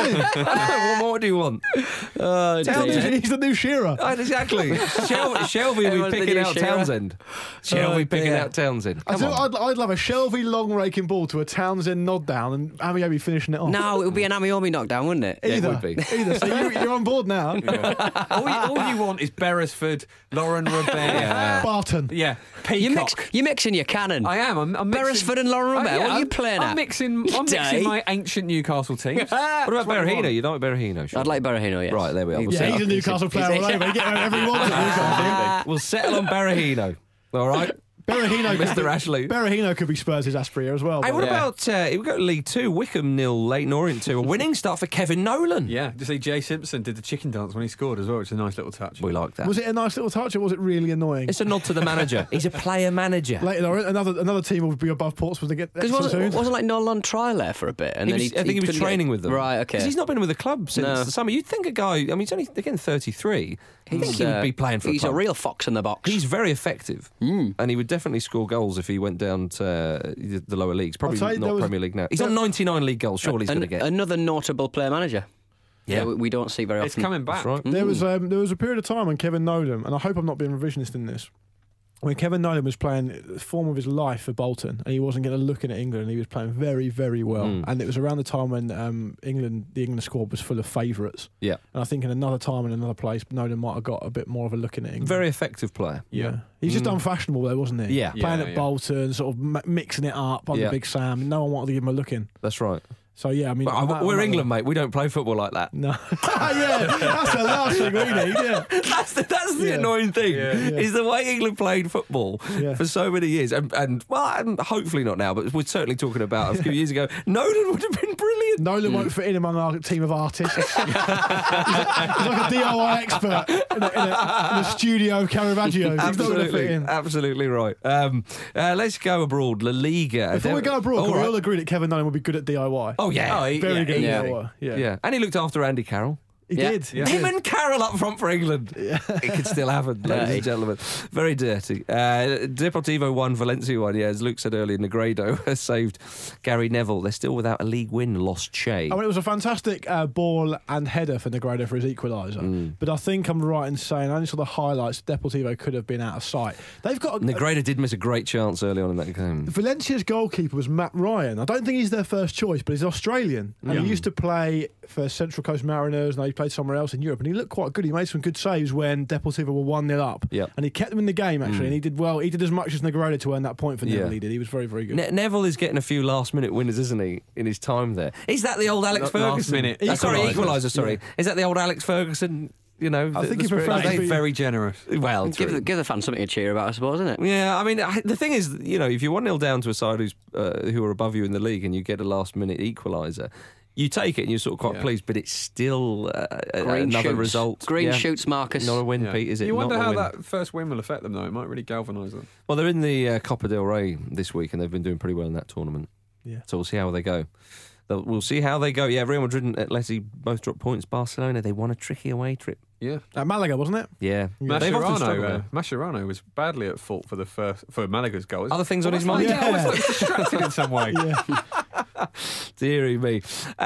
Speaker 7: What more do you want?
Speaker 8: Townsend, he's the new Shearer.
Speaker 7: Exactly. Shelby will be picking out Townsend. Shelby picking out Townsend.
Speaker 8: I'd love a Shelby long raking ball to a Townsend nod down and Amiobi finishing it off.
Speaker 9: No, it would be an Amiobi knockdown, wouldn't it?
Speaker 7: It would be.
Speaker 8: Either. So you're on board now.
Speaker 10: Yeah. All you want is Beresford, Lauren Robert,
Speaker 8: Barton.
Speaker 10: Yeah, Peacock.
Speaker 9: You're mixing your canon.
Speaker 10: I am. I'm mixing,
Speaker 9: Beresford and Lauren Robert. What are you playing at?
Speaker 10: I'm mixing my ancient Newcastle teams.
Speaker 7: What about Berahino? You don't like Berahino? Sure.
Speaker 9: I'd like Berahino, yes.
Speaker 7: Right, there we are.
Speaker 8: He's a Newcastle player all over. He get wherever he wants.
Speaker 7: We'll settle on Berahino. All right.
Speaker 8: Berahino,
Speaker 7: Mr. Ashley.
Speaker 8: Berahino could be Spurs' Aspria as well.
Speaker 7: Hey, what about we got League 2, Wickham 0, Leyton Orient 2, a winning start for Kevin Nolan.
Speaker 10: Yeah, just see Jay Simpson did the chicken dance when he scored as well, which is a nice little touch.
Speaker 7: We like that.
Speaker 8: Was it a nice little touch or was it really annoying?
Speaker 7: It's a nod to the manager. He's a player manager.
Speaker 8: Leyton Orient, another team will be above Portsmouth to get
Speaker 9: wasn't like Nolan on trial there for a bit, and
Speaker 7: I think he was training with them.
Speaker 9: Right, okay.
Speaker 7: Because he's not been with the club since the summer. You'd think a guy. I mean, he's only again 33. I think he would be playing for.
Speaker 9: He's a real fox in the box.
Speaker 7: He's very effective, and he would definitely score goals if he went down to the lower leagues. Probably not Premier League now. He's on 99 league goals. Surely he's going to get
Speaker 9: another notable player manager. Yeah, we don't see very often.
Speaker 10: It's coming back.
Speaker 7: Right.
Speaker 8: There was a period of time when Kevin Nolan, and I hope I'm not being revisionist in this, when Kevin Nolan was playing the form of his life for Bolton and he wasn't getting a look in at England and he was playing very, very well. And it was around the time when the England squad was full of favourites.
Speaker 7: Yeah.
Speaker 8: And I think in another time in another place, Nolan might have got a bit more of a look in at England.
Speaker 7: Very effective player.
Speaker 8: Yeah. He's just unfashionable though, wasn't he?
Speaker 7: Yeah.
Speaker 8: Playing at Bolton, sort of mixing it up on the Big Sam. No one wanted to give him a look in.
Speaker 7: That's right.
Speaker 8: So, yeah, I mean...
Speaker 7: we're England, mate. We don't play football like that.
Speaker 8: No. That's the last thing we need, yeah.
Speaker 7: That's the annoying thing, is the way England played football for so many years. And hopefully not now, but we're certainly talking about a few years ago. Nolan would have been brilliant.
Speaker 8: Nolan won't fit in among our team of artists. He's like a DIY expert in a studio Caravaggio. He's not going to fit in.
Speaker 7: Absolutely right. Let's go abroad. La Liga.
Speaker 8: Before we go abroad, we all agree that Kevin Nolan would be good at DIY?
Speaker 7: Oh, yeah.
Speaker 8: Very good at DIY. Yeah.
Speaker 7: And he looked after Andy Carroll.
Speaker 8: He did. Yeah.
Speaker 7: Him and Carroll up front for England. Yeah. It could still happen, ladies and gentlemen. Very dirty. Deportivo 1, Valencia 1. Yeah, as Luke said earlier, Negredo has saved Gary Neville. They're still without a league win, lost Che.
Speaker 8: I mean, it was a fantastic ball and header for Negredo for his equaliser. But I think I'm right in saying, I only saw the highlights, Deportivo could have been out of sight. They've got
Speaker 7: Negredo did miss a great chance early on in that game.
Speaker 8: Valencia's goalkeeper was Matt Ryan. I don't think he's their first choice, but he's Australian. And he used to play for Central Coast Mariners, and he played somewhere else in Europe, and he looked quite good. He made some good saves when Deportivo were 1-0 up, and he kept them in the game, actually, and he did well. He did as much as Negredo to earn that point for Neville. He did. He was very, very good.
Speaker 7: Neville is getting a few last-minute winners, isn't he, in his time there? Is that the old Alex Ferguson?
Speaker 10: Last-minute.
Speaker 7: Equaliser, sorry. Yeah. Is that the old Alex Ferguson... You know,
Speaker 8: I think he prefers
Speaker 10: to be very generous.
Speaker 7: Well,
Speaker 9: give the fans something to cheer about, I suppose, isn't it?
Speaker 7: Yeah, I mean, the thing is, you know, if you're 1-0 down to a side who are above you in the league and you get a last-minute equaliser, you take it and you're sort of quite pleased, but it's still another result.
Speaker 9: Green shoots, Marcus.
Speaker 7: Not a win, Pete, is it?
Speaker 10: You wonder how that first win will affect them, though. It might really galvanise them.
Speaker 7: Well, they're in the Copa del Rey this week, and they've been doing pretty well in that tournament. Yeah. So we'll see how they go. We'll see how they go. Yeah, Real Madrid and Atleti both dropped points. Barcelona, they won a tricky away trip.
Speaker 10: Yeah.
Speaker 8: At Malaga, wasn't it?
Speaker 7: Yeah.
Speaker 10: Mascherano was badly at fault for Malaga's goal.
Speaker 7: Other things on his mind?
Speaker 10: Yeah, I was like distracted in some way.
Speaker 7: Deary me.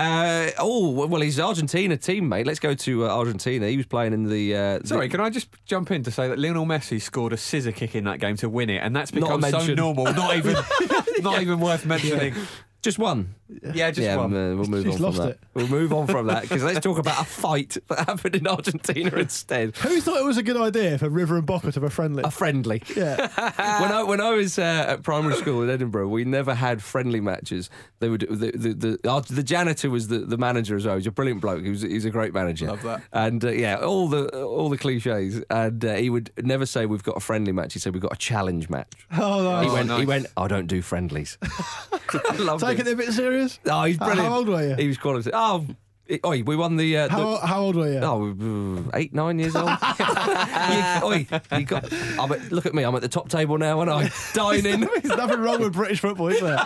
Speaker 7: He's Argentina teammate. Let's go to Argentina. He was playing in the...
Speaker 10: Sorry, can I just jump in to say that Lionel Messi scored a scissor kick in that game to win it, and that's become so normal, not even worth mentioning.
Speaker 7: Just one.
Speaker 10: Yeah, just one.
Speaker 7: We'll move on from that. We'll move on from that because let's talk about a fight that happened in Argentina instead.
Speaker 8: Who thought it was a good idea for River and Boca to have a friendly?
Speaker 7: A friendly.
Speaker 8: Yeah.
Speaker 7: When I was at primary school in Edinburgh, we never had friendly matches. They would the janitor was the manager as well. He was a brilliant bloke. He was a great manager.
Speaker 10: Love that.
Speaker 7: And all the cliches. And he would never say we've got a friendly match. He said we've got a challenge match.
Speaker 8: Oh, nice.
Speaker 7: He went. I don't do friendlies.
Speaker 8: Taking it a bit serious.
Speaker 7: Oh, he's brilliant.
Speaker 8: How old were you?
Speaker 7: He was quality. We won the...
Speaker 8: How old were you?
Speaker 7: 8, 9 years old. Look at me, I'm at the top table now and I'm dining.
Speaker 8: There's nothing wrong with British football, is there?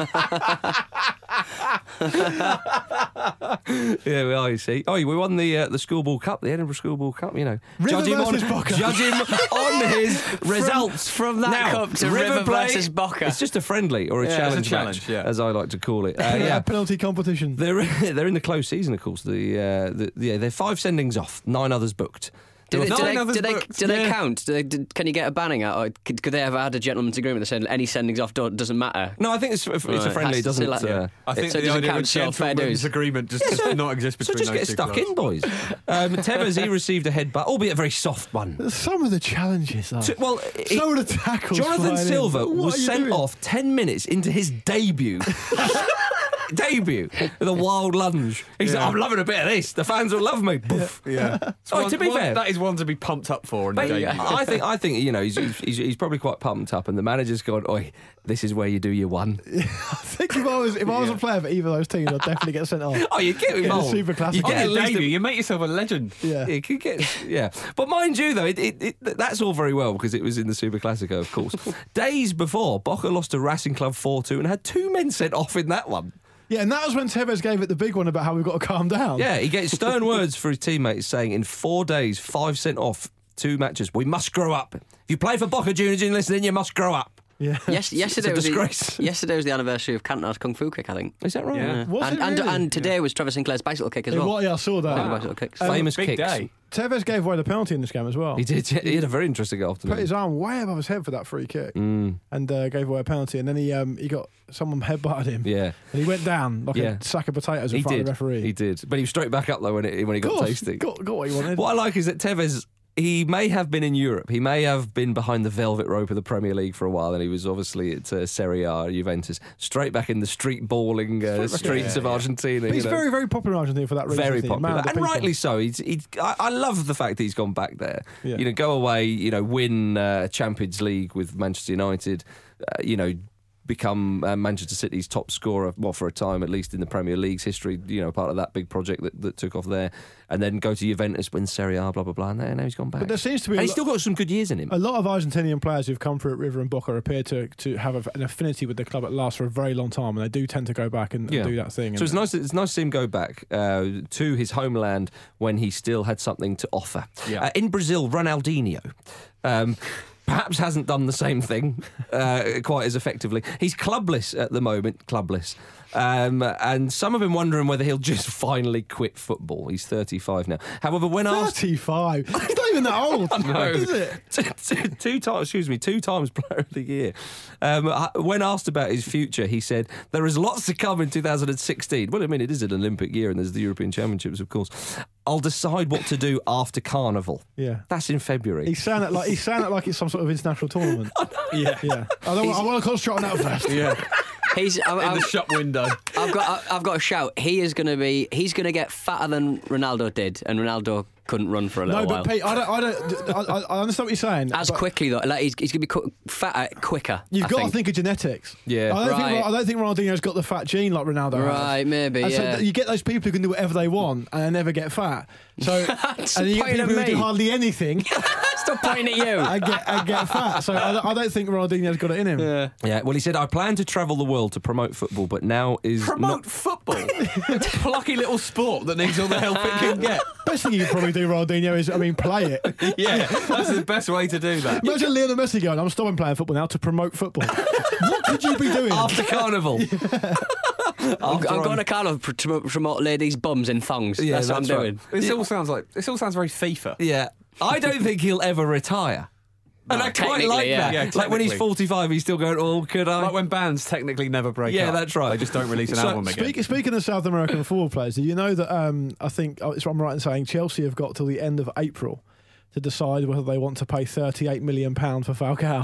Speaker 7: Yeah, we are, you see. We won the Schoolball Cup, the Edinburgh Schoolball Cup, you know.
Speaker 8: Judge him
Speaker 7: on his results.
Speaker 9: From that cup to River versus Boca.
Speaker 7: It's just a friendly or a challenge match, as I like to call it.
Speaker 8: Penalty competition.
Speaker 7: They're in the close season, of course. They're 5 sendings off, 9 others booked.
Speaker 9: Do they count? Can you get a banning out? Or could they ever had a gentleman's agreement that said any sendings off doesn't matter?
Speaker 7: No, I think it's a friendly. It doesn't.
Speaker 10: I think the idea of a gentleman's agreement does not exist between
Speaker 7: those two. So just get stuck in, boys. Tevez, he received a headbutt, albeit a very soft one.
Speaker 8: Some of the challenges, some of the tackles.
Speaker 7: Jonathan Silva was sent off 10 minutes into his debut. With a wild lunge. He said, I'm loving a bit of this. The fans will love me. Boof.
Speaker 10: Yeah.
Speaker 7: To be fair,
Speaker 10: that is one to be pumped up for.
Speaker 7: I think you know he's probably quite pumped up, and the manager's gone, "Oi, this is where you do your one."
Speaker 8: I think if I was a player for either of those teams, I'd definitely get sent off.
Speaker 7: Oh, you get involved.
Speaker 8: Super classic.
Speaker 10: You get a debut. You make yourself a legend.
Speaker 8: Yeah.
Speaker 7: You could get. But mind you, though, that's all very well because it was in the Super Classico, of course. Days before, Boca lost to Racing Club 4-2 and had 2 men sent off in that one.
Speaker 8: Yeah, and that was when Tevez gave it the big one about how we've got to calm down.
Speaker 7: Yeah, he gets stern words for his teammates saying in 4 days, 5 sent off, 2 matches. We must grow up. If you play for Boca Juniors and listening, you must grow up.
Speaker 8: Yeah.
Speaker 9: Yesterday was the anniversary of Cantona's Kung Fu kick, I think.
Speaker 7: Is that right?
Speaker 9: Yeah. And today was Trevor Sinclair's bicycle kick as well.
Speaker 8: Yeah, I saw that.
Speaker 9: Bicycle kicks.
Speaker 7: Famous
Speaker 10: big
Speaker 7: kicks.
Speaker 10: Day.
Speaker 8: Tevez gave away the penalty in this game as well.
Speaker 7: He did. He had a very interesting afternoon.
Speaker 8: Put his arm way above his head for that free kick and gave away a penalty. And then he got someone headbutted him.
Speaker 7: Yeah.
Speaker 8: And he went down like a sack of potatoes in front of the referee.
Speaker 7: He did. But he was straight back up though when he got tasty.
Speaker 8: Got what he wanted.
Speaker 7: What I like is that Tevez he may have been in Europe. He may have been behind the velvet rope of the Premier League for a while, and he was obviously at Serie A, Juventus, straight back in the street balling streets of Argentina.
Speaker 8: But he's very, very popular in Argentina for that reason.
Speaker 7: Very popular, and rightly so. I love the fact that he's gone back there. Yeah. Go away, win Champions League with Manchester United, become Manchester City's top scorer, well, for a time at least in the Premier League's history, part of that big project that took off there, and then go to Juventus, win Serie A, blah, blah, blah, and now he's gone back.
Speaker 8: But there seems to be...
Speaker 7: And he's still got some good years in him.
Speaker 8: A lot of Argentinian players who've come through at River and Boca appear to have an affinity with the club at last for a very long time, and they do tend to go back and do that thing.
Speaker 7: So it's nice to see him go back to his homeland when he still had something to offer. Yeah. In Brazil, Ronaldinho... perhaps hasn't done the same thing quite as effectively. He's clubless at the moment, and some have been wondering whether he'll just finally quit football. He's 35 now. However, when
Speaker 8: 35? He's not even that old, is it?
Speaker 7: two times Player of the Year. When asked about his future, he said, "There is lots to come in 2016. Well, I mean, it is an Olympic year and there's the European Championships, of course. I'll decide what to do after Carnival."
Speaker 8: Yeah.
Speaker 7: That's in February.
Speaker 8: He's saying it like it's some sort of international tournament. Yeah. I want to concentrate on that first.
Speaker 10: Yeah.
Speaker 9: He's
Speaker 10: in the shop window.
Speaker 9: I've got a shout. He's going to get fatter than Ronaldo did, and Ronaldo couldn't run for a little while.
Speaker 8: No, but Pete, I understand what you're saying.
Speaker 9: Quickly though, like he's going to be fatter quicker.
Speaker 8: You've got to think of genetics.
Speaker 7: Yeah,
Speaker 8: I don't think Ronaldinho's got the fat gene like Ronaldo has.
Speaker 9: Right, maybe. And
Speaker 8: so you get those people who can do whatever they want and they never get fat. So and you get people who do hardly anything.
Speaker 9: Stop pointing at you.
Speaker 8: and get fat. So I don't think Ronaldinho's got it in him.
Speaker 7: Yeah. Well, he said, "I plan to travel the world to promote football, but now is
Speaker 10: football." Plucky little sport that needs all the help it can get.
Speaker 8: Best thing you can probably do, Ronaldinho, is play it.
Speaker 10: Yeah, that's the best way to do that.
Speaker 8: Imagine Lionel Messi going, "I'm stopping playing football now to promote football." What could you be doing
Speaker 7: after Carnival?
Speaker 9: I'm going to Carnival to promote ladies' bums in thongs.
Speaker 7: Yeah,
Speaker 9: that's what I'm doing.
Speaker 10: This all sounds very FIFA.
Speaker 7: Yeah, I don't think he'll ever retire. And I quite like that.
Speaker 10: Yeah,
Speaker 7: like when he's 45, he's still going, "Oh, could I?"
Speaker 10: Like when bands technically never break up.
Speaker 7: Yeah, that's right.
Speaker 10: They just don't release an album again.
Speaker 8: Speaking of South American football players, do you know that I think it's what I'm right in saying Chelsea have got till the end of April to decide whether they want to pay £38 million for Falcao.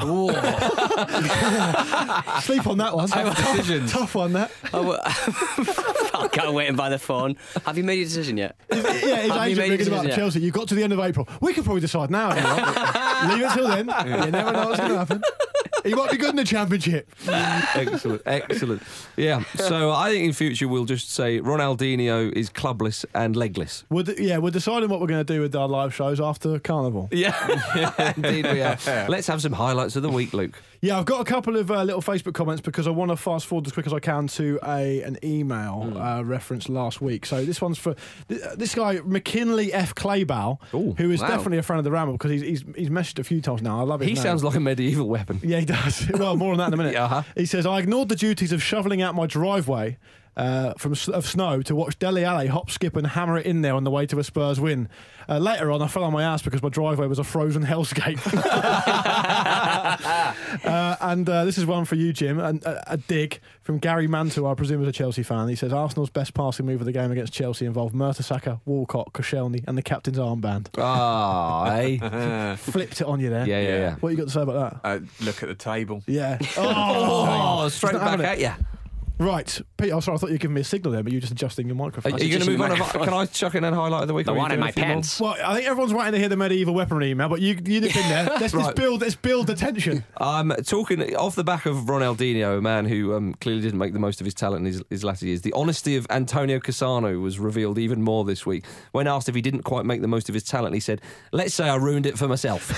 Speaker 8: Sleep on that one. Tough one, that.
Speaker 9: Falcao waiting by the phone. Have you made your decision yet?
Speaker 8: His agent ringing about Chelsea. You've got to the end of April. We could probably decide now. Leave it till then. You never know what's going to happen. He might be good in the Championship.
Speaker 7: Excellent. Yeah. So I think in future we'll just say Ronaldinho is clubless and legless.
Speaker 8: We're deciding what we're going to do with our live shows after Carnival.
Speaker 7: Yeah, indeed we are. Let's have some highlights of the week, Luke.
Speaker 8: Yeah, I've got a couple of little Facebook comments because I want to fast forward as quick as I can to an email reference last week. So this one's for this guy, McKinley F. Claybow, who is definitely a friend of the Ramble because he's messaged a few times now. I love it.
Speaker 7: He sounds like a medieval weapon.
Speaker 8: Yeah, he does. Well, more on that in a minute. He says, "I ignored the duties of shoveling out my driveway of snow to watch Dele Alli hop, skip and hammer it in there on the way to a Spurs win. Later on, I fell on my ass because my driveway was a frozen hellscape." And this is one for you, Jim, and a dig from Gary Mantle, I presume is a Chelsea fan. He says, "Arsenal's best passing move of the game against Chelsea involved Mertesacker, Walcott, Koscielny and the captain's armband." Flipped it on you there.
Speaker 7: Yeah.
Speaker 8: What you got to say about that?
Speaker 10: Look at the table.
Speaker 8: Yeah.
Speaker 7: Straight back at you.
Speaker 8: Right, Pete, I'm sorry, I thought you were giving me a signal there, but you're just adjusting your microphone.
Speaker 7: Are you going to move on? Can I chuck in a highlight of the week?
Speaker 9: The one in my pants.
Speaker 8: Well, I think everyone's waiting to hear the medieval weaponry email, but you've been there. Let's build the tension.
Speaker 7: I'm talking off the back of Ronaldinho, a man who clearly didn't make the most of his talent in his latter years. The honesty of Antonio Cassano was revealed even more this week. When asked if he didn't quite make the most of his talent, he said, "Let's say I ruined it for myself."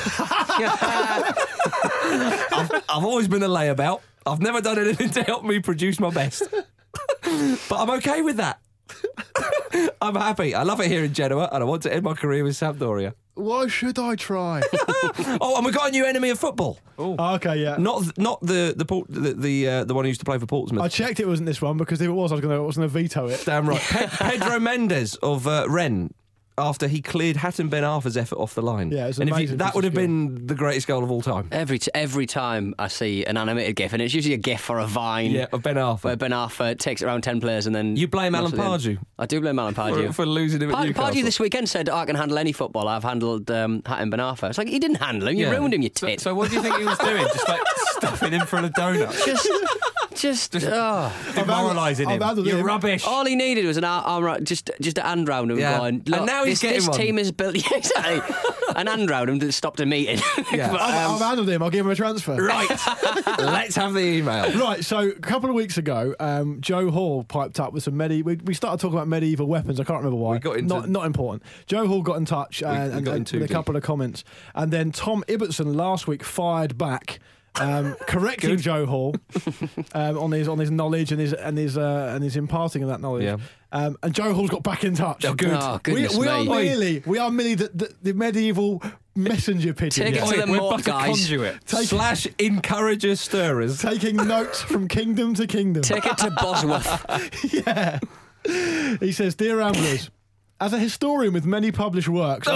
Speaker 7: I've always been a layabout. I've never done anything to help me produce my best. But I'm okay with that. I'm happy. I love it here in Genoa and I want to end my career with Sampdoria.
Speaker 8: Why should I try?
Speaker 7: And we got a new enemy of football.
Speaker 8: Okay, yeah.
Speaker 7: Not the one who used to play for Portsmouth.
Speaker 8: I checked it wasn't this one because if it was, I was going to veto it.
Speaker 7: Damn right. Pedro Mendes of Rennes after he cleared Hatton Ben Arfa's effort off the line.
Speaker 8: Yeah, it was
Speaker 7: and
Speaker 8: amazing.
Speaker 7: that would have been the greatest goal of all time.
Speaker 9: Every time I see an animated GIF, and it's usually a GIF or a Vine,
Speaker 7: of Ben Arfa,
Speaker 9: where Ben Arfa takes around 10 players and then...
Speaker 7: You blame Alan Pardew.
Speaker 9: I do blame Alan Pardew.
Speaker 7: For losing him at Newcastle.
Speaker 9: Pardew this weekend said, I can handle any football. I've handled Hatton Ben Arfa. It's like, you didn't handle him, you ruined him, you tit.
Speaker 10: So what do you think he was doing? Just like stuffing him full of donuts?
Speaker 9: Just
Speaker 10: demoralising him. You're rubbish.
Speaker 9: All he needed was an arm, just a hand round him going, look,
Speaker 7: and now
Speaker 9: this team is built... Yeah, exactly. An hand round him that stopped a meeting.
Speaker 8: Yeah. But, I've handled him. I'll give him a transfer.
Speaker 7: Right. Let's have the email.
Speaker 8: Right, so a couple of weeks ago, Joe Hall piped up with some we started talking about medieval weapons. I can't remember why.
Speaker 7: We got into...
Speaker 8: Not important. Joe Hall got in touch and with a couple of comments. And then Tom Ibbotson last week fired back, correcting Joe Hall on his knowledge and his imparting of that knowledge. Yeah. And Joe Hall's got back in touch.
Speaker 7: Oh, good.
Speaker 9: Oh, goodness
Speaker 8: we are merely the medieval messenger pigeon.
Speaker 9: Take it to the moat, guys.
Speaker 7: Slash encourager stirrers.
Speaker 8: Taking notes from kingdom to kingdom.
Speaker 9: Take it to Bosworth.
Speaker 8: Yeah. He says, Dear Ramblers, as a historian with many published works...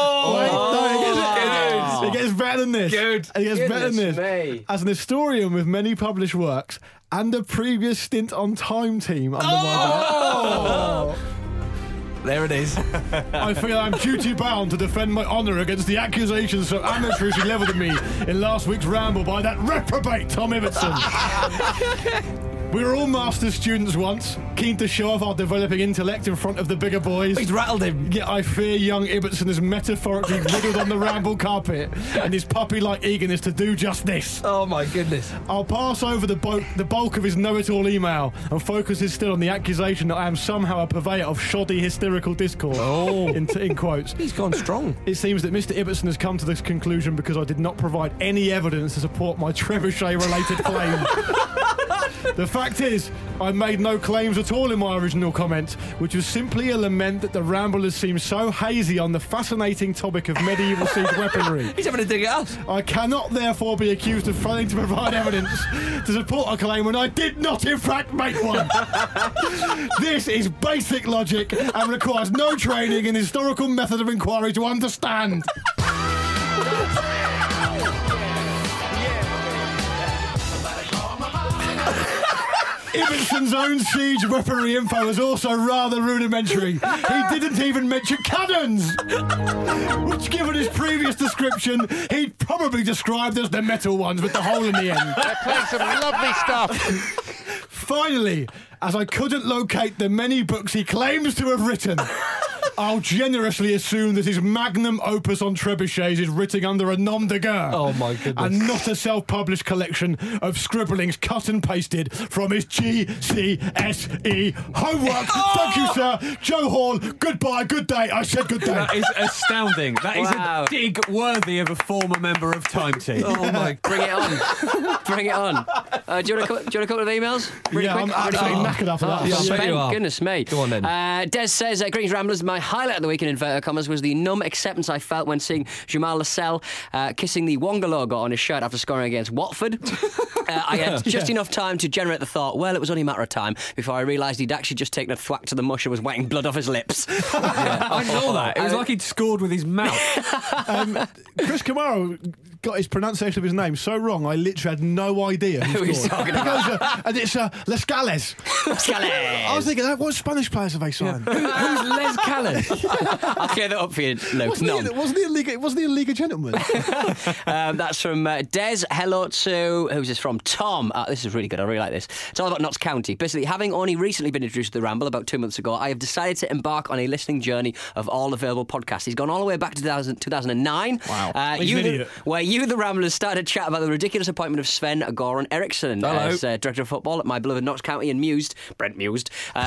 Speaker 8: It gets better than this.
Speaker 7: Good.
Speaker 8: It gets better than this. As an historian with many published works and a previous stint on Time Team under my belt.
Speaker 7: There it is.
Speaker 8: I feel I'm duty bound to defend my honour against the accusations so amateurishly levelled at me in last week's ramble by that reprobate Tom Ibbotson. We were all master's students once, keen to show off our developing intellect in front of the bigger boys.
Speaker 7: He's rattled him.
Speaker 8: Yet I fear young Ibbotson is metaphorically riddled on the ramble carpet and his puppy-like eagerness to do just this.
Speaker 7: Oh my goodness.
Speaker 8: I'll pass over the bulk of his know-it-all email and focus instead on the accusation that I am somehow a purveyor of shoddy hysterical discourse. In quotes.
Speaker 7: He's gone strong.
Speaker 8: It seems that Mr. Ibbotson has come to this conclusion because I did not provide any evidence to support my trebuchet-related claim. The fact is, I made no claims at all in my original comment, which was simply a lament that the ramblers seem so hazy on the fascinating topic of medieval siege weaponry.
Speaker 7: He's having a dig at us.
Speaker 8: I cannot therefore be accused of failing to provide evidence to support a claim when I did not in fact make one. This is basic logic and requires no training in historical method of inquiry to understand. Ibbotson's own siege weaponry info is also rather rudimentary. He didn't even mention cannons, which, given his previous description, he'd probably described as the metal ones with the hole in the end.
Speaker 14: They're playing some lovely stuff.
Speaker 8: Finally, as I couldn't locate the many books he claims to have written, I'll generously assume that his magnum opus on trebuchets is written under a nom de guerre.
Speaker 7: Oh my goodness.
Speaker 8: And not a self-published collection of scribblings cut and pasted from his GCSE homework. Thank you, sir. Joe Hall, goodbye, good day. I said good day.
Speaker 10: That is astounding. That is a dig worthy of a former member of Time Team.
Speaker 7: Oh my.
Speaker 9: Bring it on. Bring it on. Do you want a couple of emails? Really quick?
Speaker 8: I'm absolutely knackered after that.
Speaker 9: Thank goodness me.
Speaker 7: Go on then.
Speaker 9: Des says, greetings Ramblers, my highlight of the week in inverted commas was the numb acceptance I felt when seeing Jamal Lascelles kissing the Wonga logo on his shirt after scoring against Watford. I had just enough time to generate the thought, well, it was only a matter of time before I realised he'd actually just taken a thwack to the mush and was wetting blood off his lips.
Speaker 10: I saw that. It was like he'd scored with his mouth.
Speaker 8: Chris Kamara got his pronunciation of his name so wrong, I literally had no idea who
Speaker 9: he's
Speaker 8: scored.
Speaker 9: talking about.
Speaker 8: And it's Lascales.
Speaker 9: I
Speaker 8: was thinking, what Spanish players have they signed?
Speaker 10: Who's Les Calles?
Speaker 9: I'll clear that up for you, Luke.
Speaker 8: Wasn't he a Liga gentleman?
Speaker 9: That's from Des. Hello to... Who's this from? Tom. This is really good. I really like this. It's all about Notts County. Basically, having only recently been introduced to the Ramble about 2 months ago, I have decided to embark on a listening journey of all available podcasts. He's gone all the way back to 2009.
Speaker 8: Wow. He's an idiot.
Speaker 9: Where you, the Ramblers, started to chat about the ridiculous appointment of Sven Goran Eriksson as Director of Football at my beloved Notts County, and Brent mused,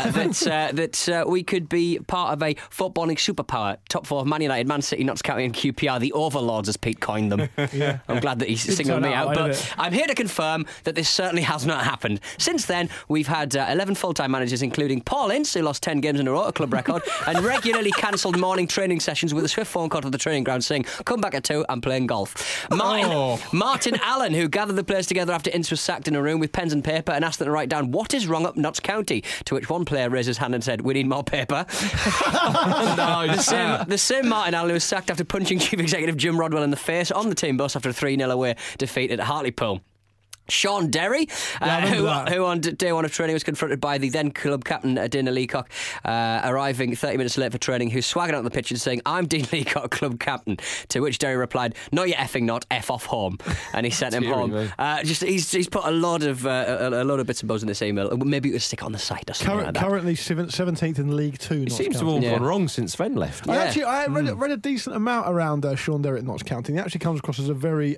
Speaker 9: that we could be part of a footballing superpower. Top four of Man United, Man City, Notts County and QPR, the overlords as Pete coined them.
Speaker 8: Yeah.
Speaker 9: I'm glad that he's singled me out, but I'm here to confirm that this certainly has not happened. Since then, we've had 11 full-time managers, including Paul Ince, who lost 10 games in a row, a club record, and regularly cancelled morning training sessions with a swift phone call to the training ground saying, come back at 2, I'm playing golf. Martin Allen, who gathered the players together after Ince was sacked in a room with pens and paper and asked them to write down what is wrong up Notts County, to which one player raised his hand and said, we need more paper. The same Martin Allen who was sacked after punching Chief Executive Jim Rodwell in the face on the team bus after a 3-0 away defeat at Hartlepool. Sean Derry, who on day one of training was confronted by the then club captain Dana Leacock, arriving 30 minutes late for training, who swaggered out on the pitch and saying, "I'm Dean Leacock, club captain," to which Derry replied, "No, you're effing not, F off home," and he sent him home. He's put a lot of bits and bobs in this email. Maybe it was stick it on the site or something like that.
Speaker 8: Currently 17th in League Two.
Speaker 7: It seems to have all gone wrong since Sven left.
Speaker 8: I read a decent amount around Sean Derry at Notts County. He actually comes across as a very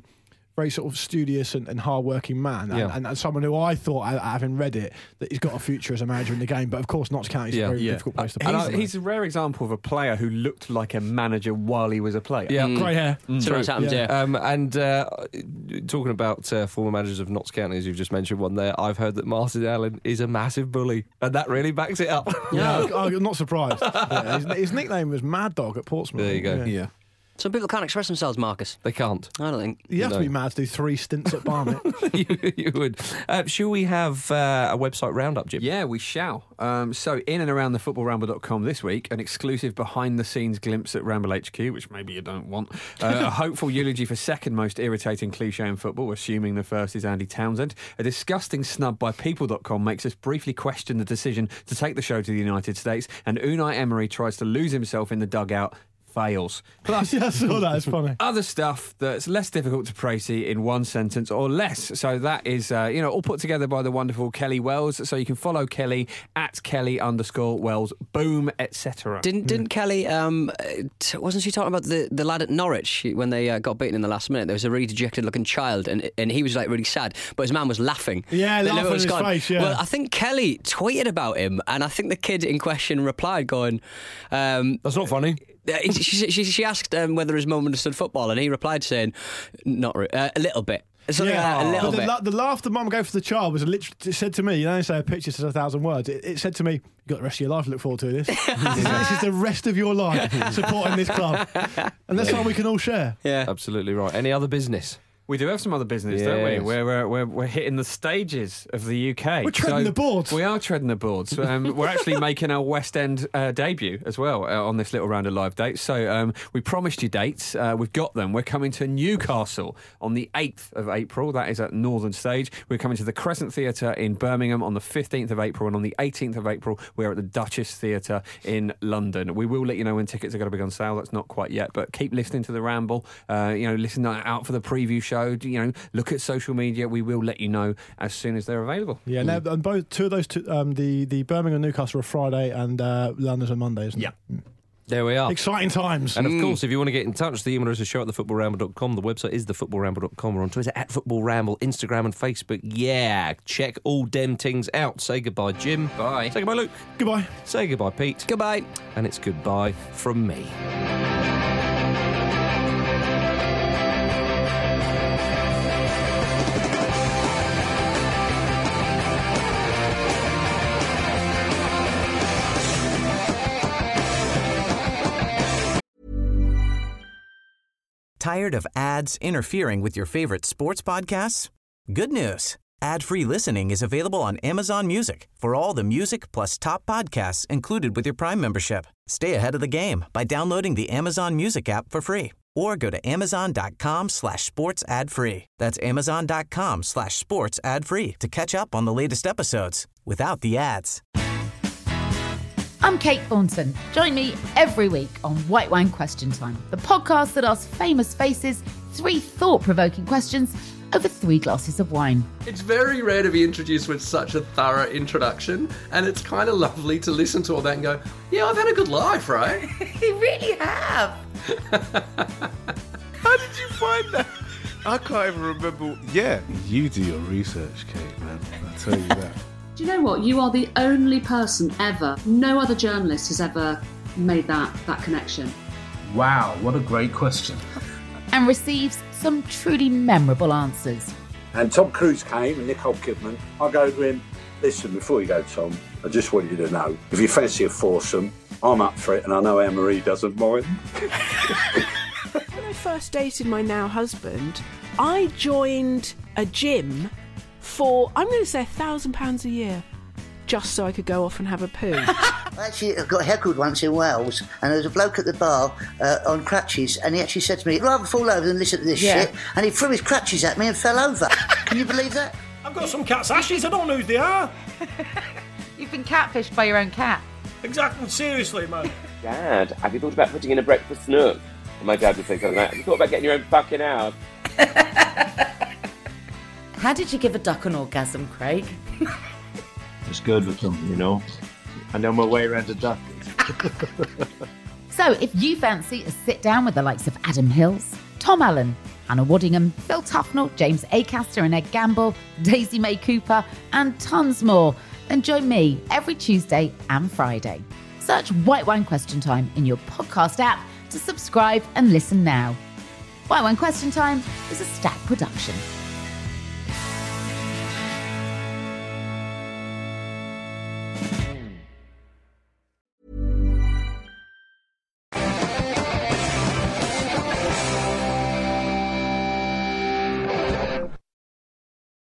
Speaker 8: sort of studious and hard-working man, and someone who I thought, having read it, that he's got a future as a manager in the game. But of course, Notts County is a very difficult place to play.
Speaker 10: He's a rare example of a player who looked like a manager while he was a player.
Speaker 8: Yeah, grey hair.
Speaker 9: So what's happened,
Speaker 7: and talking about former managers of Notts County, as you've just mentioned one there, I've heard that Martin Allen is a massive bully, and that really backs it up.
Speaker 8: I'm not surprised. His nickname was Mad Dog at Portsmouth.
Speaker 7: There you go.
Speaker 8: Yeah.
Speaker 9: Some people can't express themselves, Marcus.
Speaker 7: They can't.
Speaker 9: I don't think.
Speaker 8: You have to be mad to do 3 stints at Barnet.
Speaker 7: you would. Shall we have a website roundup, Jim?
Speaker 10: Yeah, we shall. So, in and around the footballramble.com this week, an exclusive behind-the-scenes glimpse at Ramble HQ, which maybe you don't want. A hopeful eulogy for second most irritating cliché in football, assuming the first is Andy Townsend. A disgusting snub by People.com makes us briefly question the decision to take the show to the United States, and Unai Emery tries to lose himself in the dugout. Fails. Plus,
Speaker 8: I saw that. It's funny.
Speaker 10: Other stuff that's less difficult to précis in one sentence or less. So that is, all put together by the wonderful Kelly Wells. So you can follow Kelly at Kelly_Wells, boom, etc.
Speaker 9: Didn't Kelly? Wasn't she talking about the lad at Norwich when they got beaten in the last minute? There was a really dejected-looking child, and he was like really sad, but his man was laughing.
Speaker 8: Yeah, laughing in his face. Yeah.
Speaker 9: Well, I think Kelly tweeted about him, and I think the kid in question replied, going,
Speaker 7: "That's not funny."
Speaker 9: She asked whether his mum understood football, and he replied saying, "Not a little bit." Something like that, a little bit.
Speaker 8: The laugh the mum gave for the child was literally, it said to me, you don't say a picture says 1,000 words. It said to me, "You've got the rest of your life to look forward to this." This is the rest of your life supporting this club, and that's something we can all share.
Speaker 9: Yeah,
Speaker 7: absolutely right. Any other business?
Speaker 10: We do have some other business, don't we? We're hitting the stages of the UK.
Speaker 8: We're treading the boards.
Speaker 10: We are treading the boards. We're actually making our West End debut as well on this little round of live dates. So we promised you dates. We've got them. We're coming to Newcastle on the 8th of April. That is at Northern Stage. We're coming to the Crescent Theatre in Birmingham on the 15th of April. And on the 18th of April, we're at the Duchess Theatre in London. We will let you know when tickets are going to be on sale. That's not quite yet. But keep listening to The Ramble. Listen out for the preview show. Look at social media. We will let you know as soon as they're available.
Speaker 8: Yeah, now and two of those, the Birmingham and Newcastle are Friday, and London's on Monday, isn't it?
Speaker 7: Yeah. There we are.
Speaker 8: Exciting times.
Speaker 7: And of course, if you want to get in touch, the email is show@thefootballramble.com. The website is thefootballramble.com. We're on Twitter @footballramble, Instagram and Facebook. Yeah, check all dem things out. Say goodbye, Jim.
Speaker 10: Bye.
Speaker 7: Say goodbye, Luke.
Speaker 8: Goodbye.
Speaker 7: Say goodbye, Pete.
Speaker 9: Goodbye.
Speaker 7: And it's goodbye from me.
Speaker 1: Tired of ads interfering with your favorite sports podcasts? Good news. Ad-free listening is available on Amazon Music for all the music plus top podcasts included with your Prime membership. Stay ahead of the game by downloading the Amazon Music app for free or go to amazon.com/sports ad free. That's amazon.com/sports ad free to catch up on the latest episodes without the ads.
Speaker 15: I'm Kate Thornton. Join me every week on White Wine Question Time, the podcast that asks famous faces 3 thought-provoking questions over 3 glasses of wine.
Speaker 16: It's very rare to be introduced with such a thorough introduction, and it's kind of lovely to listen to all that and go, yeah, I've had a good life, right?
Speaker 17: You really have.
Speaker 16: How did you find that?
Speaker 18: I can't even remember. Yeah, you do your research, Kate, man. I'll tell you that.
Speaker 19: Do you know what? You are the only person ever, no other journalist has ever made that connection.
Speaker 20: Wow, what a great question.
Speaker 15: And receives some truly memorable answers.
Speaker 21: And Tom Cruise came and Nicole Kidman. I go to him, listen, before you go, Tom, I just want you to know, if you fancy a foursome, I'm up for it, and I know Anne-Marie doesn't mind.
Speaker 22: When I first dated my now husband, I joined a gym for, I'm going to say £1,000 a year, just so I could go off and have a poo.
Speaker 6: I actually got heckled once in Wales, and there was a bloke at the bar on crutches, and he actually said to me, "I'd rather fall over than listen to this shit," and he threw his crutches at me and fell over. Can you believe that?
Speaker 17: I've got some cat's ashes, I don't know who they are.
Speaker 15: You've been catfished by your own cat.
Speaker 17: Exactly, seriously, man.
Speaker 23: Dad, have you thought about putting in a breakfast nook? And my dad would say something like, have you thought about getting your own fucking house?
Speaker 15: How did you give a duck an orgasm, Craig?
Speaker 24: It's good with them, you know. I know my way around a duck.
Speaker 15: So, if you fancy a sit-down with the likes of Adam Hills, Tom Allen, Hannah Waddingham, Phil Tufnell, James Acaster and Ed Gamble, Daisy May Cooper, and tons more, then join me every Tuesday and Friday. Search White Wine Question Time in your podcast app to subscribe and listen now. White Wine Question Time is a Stack production.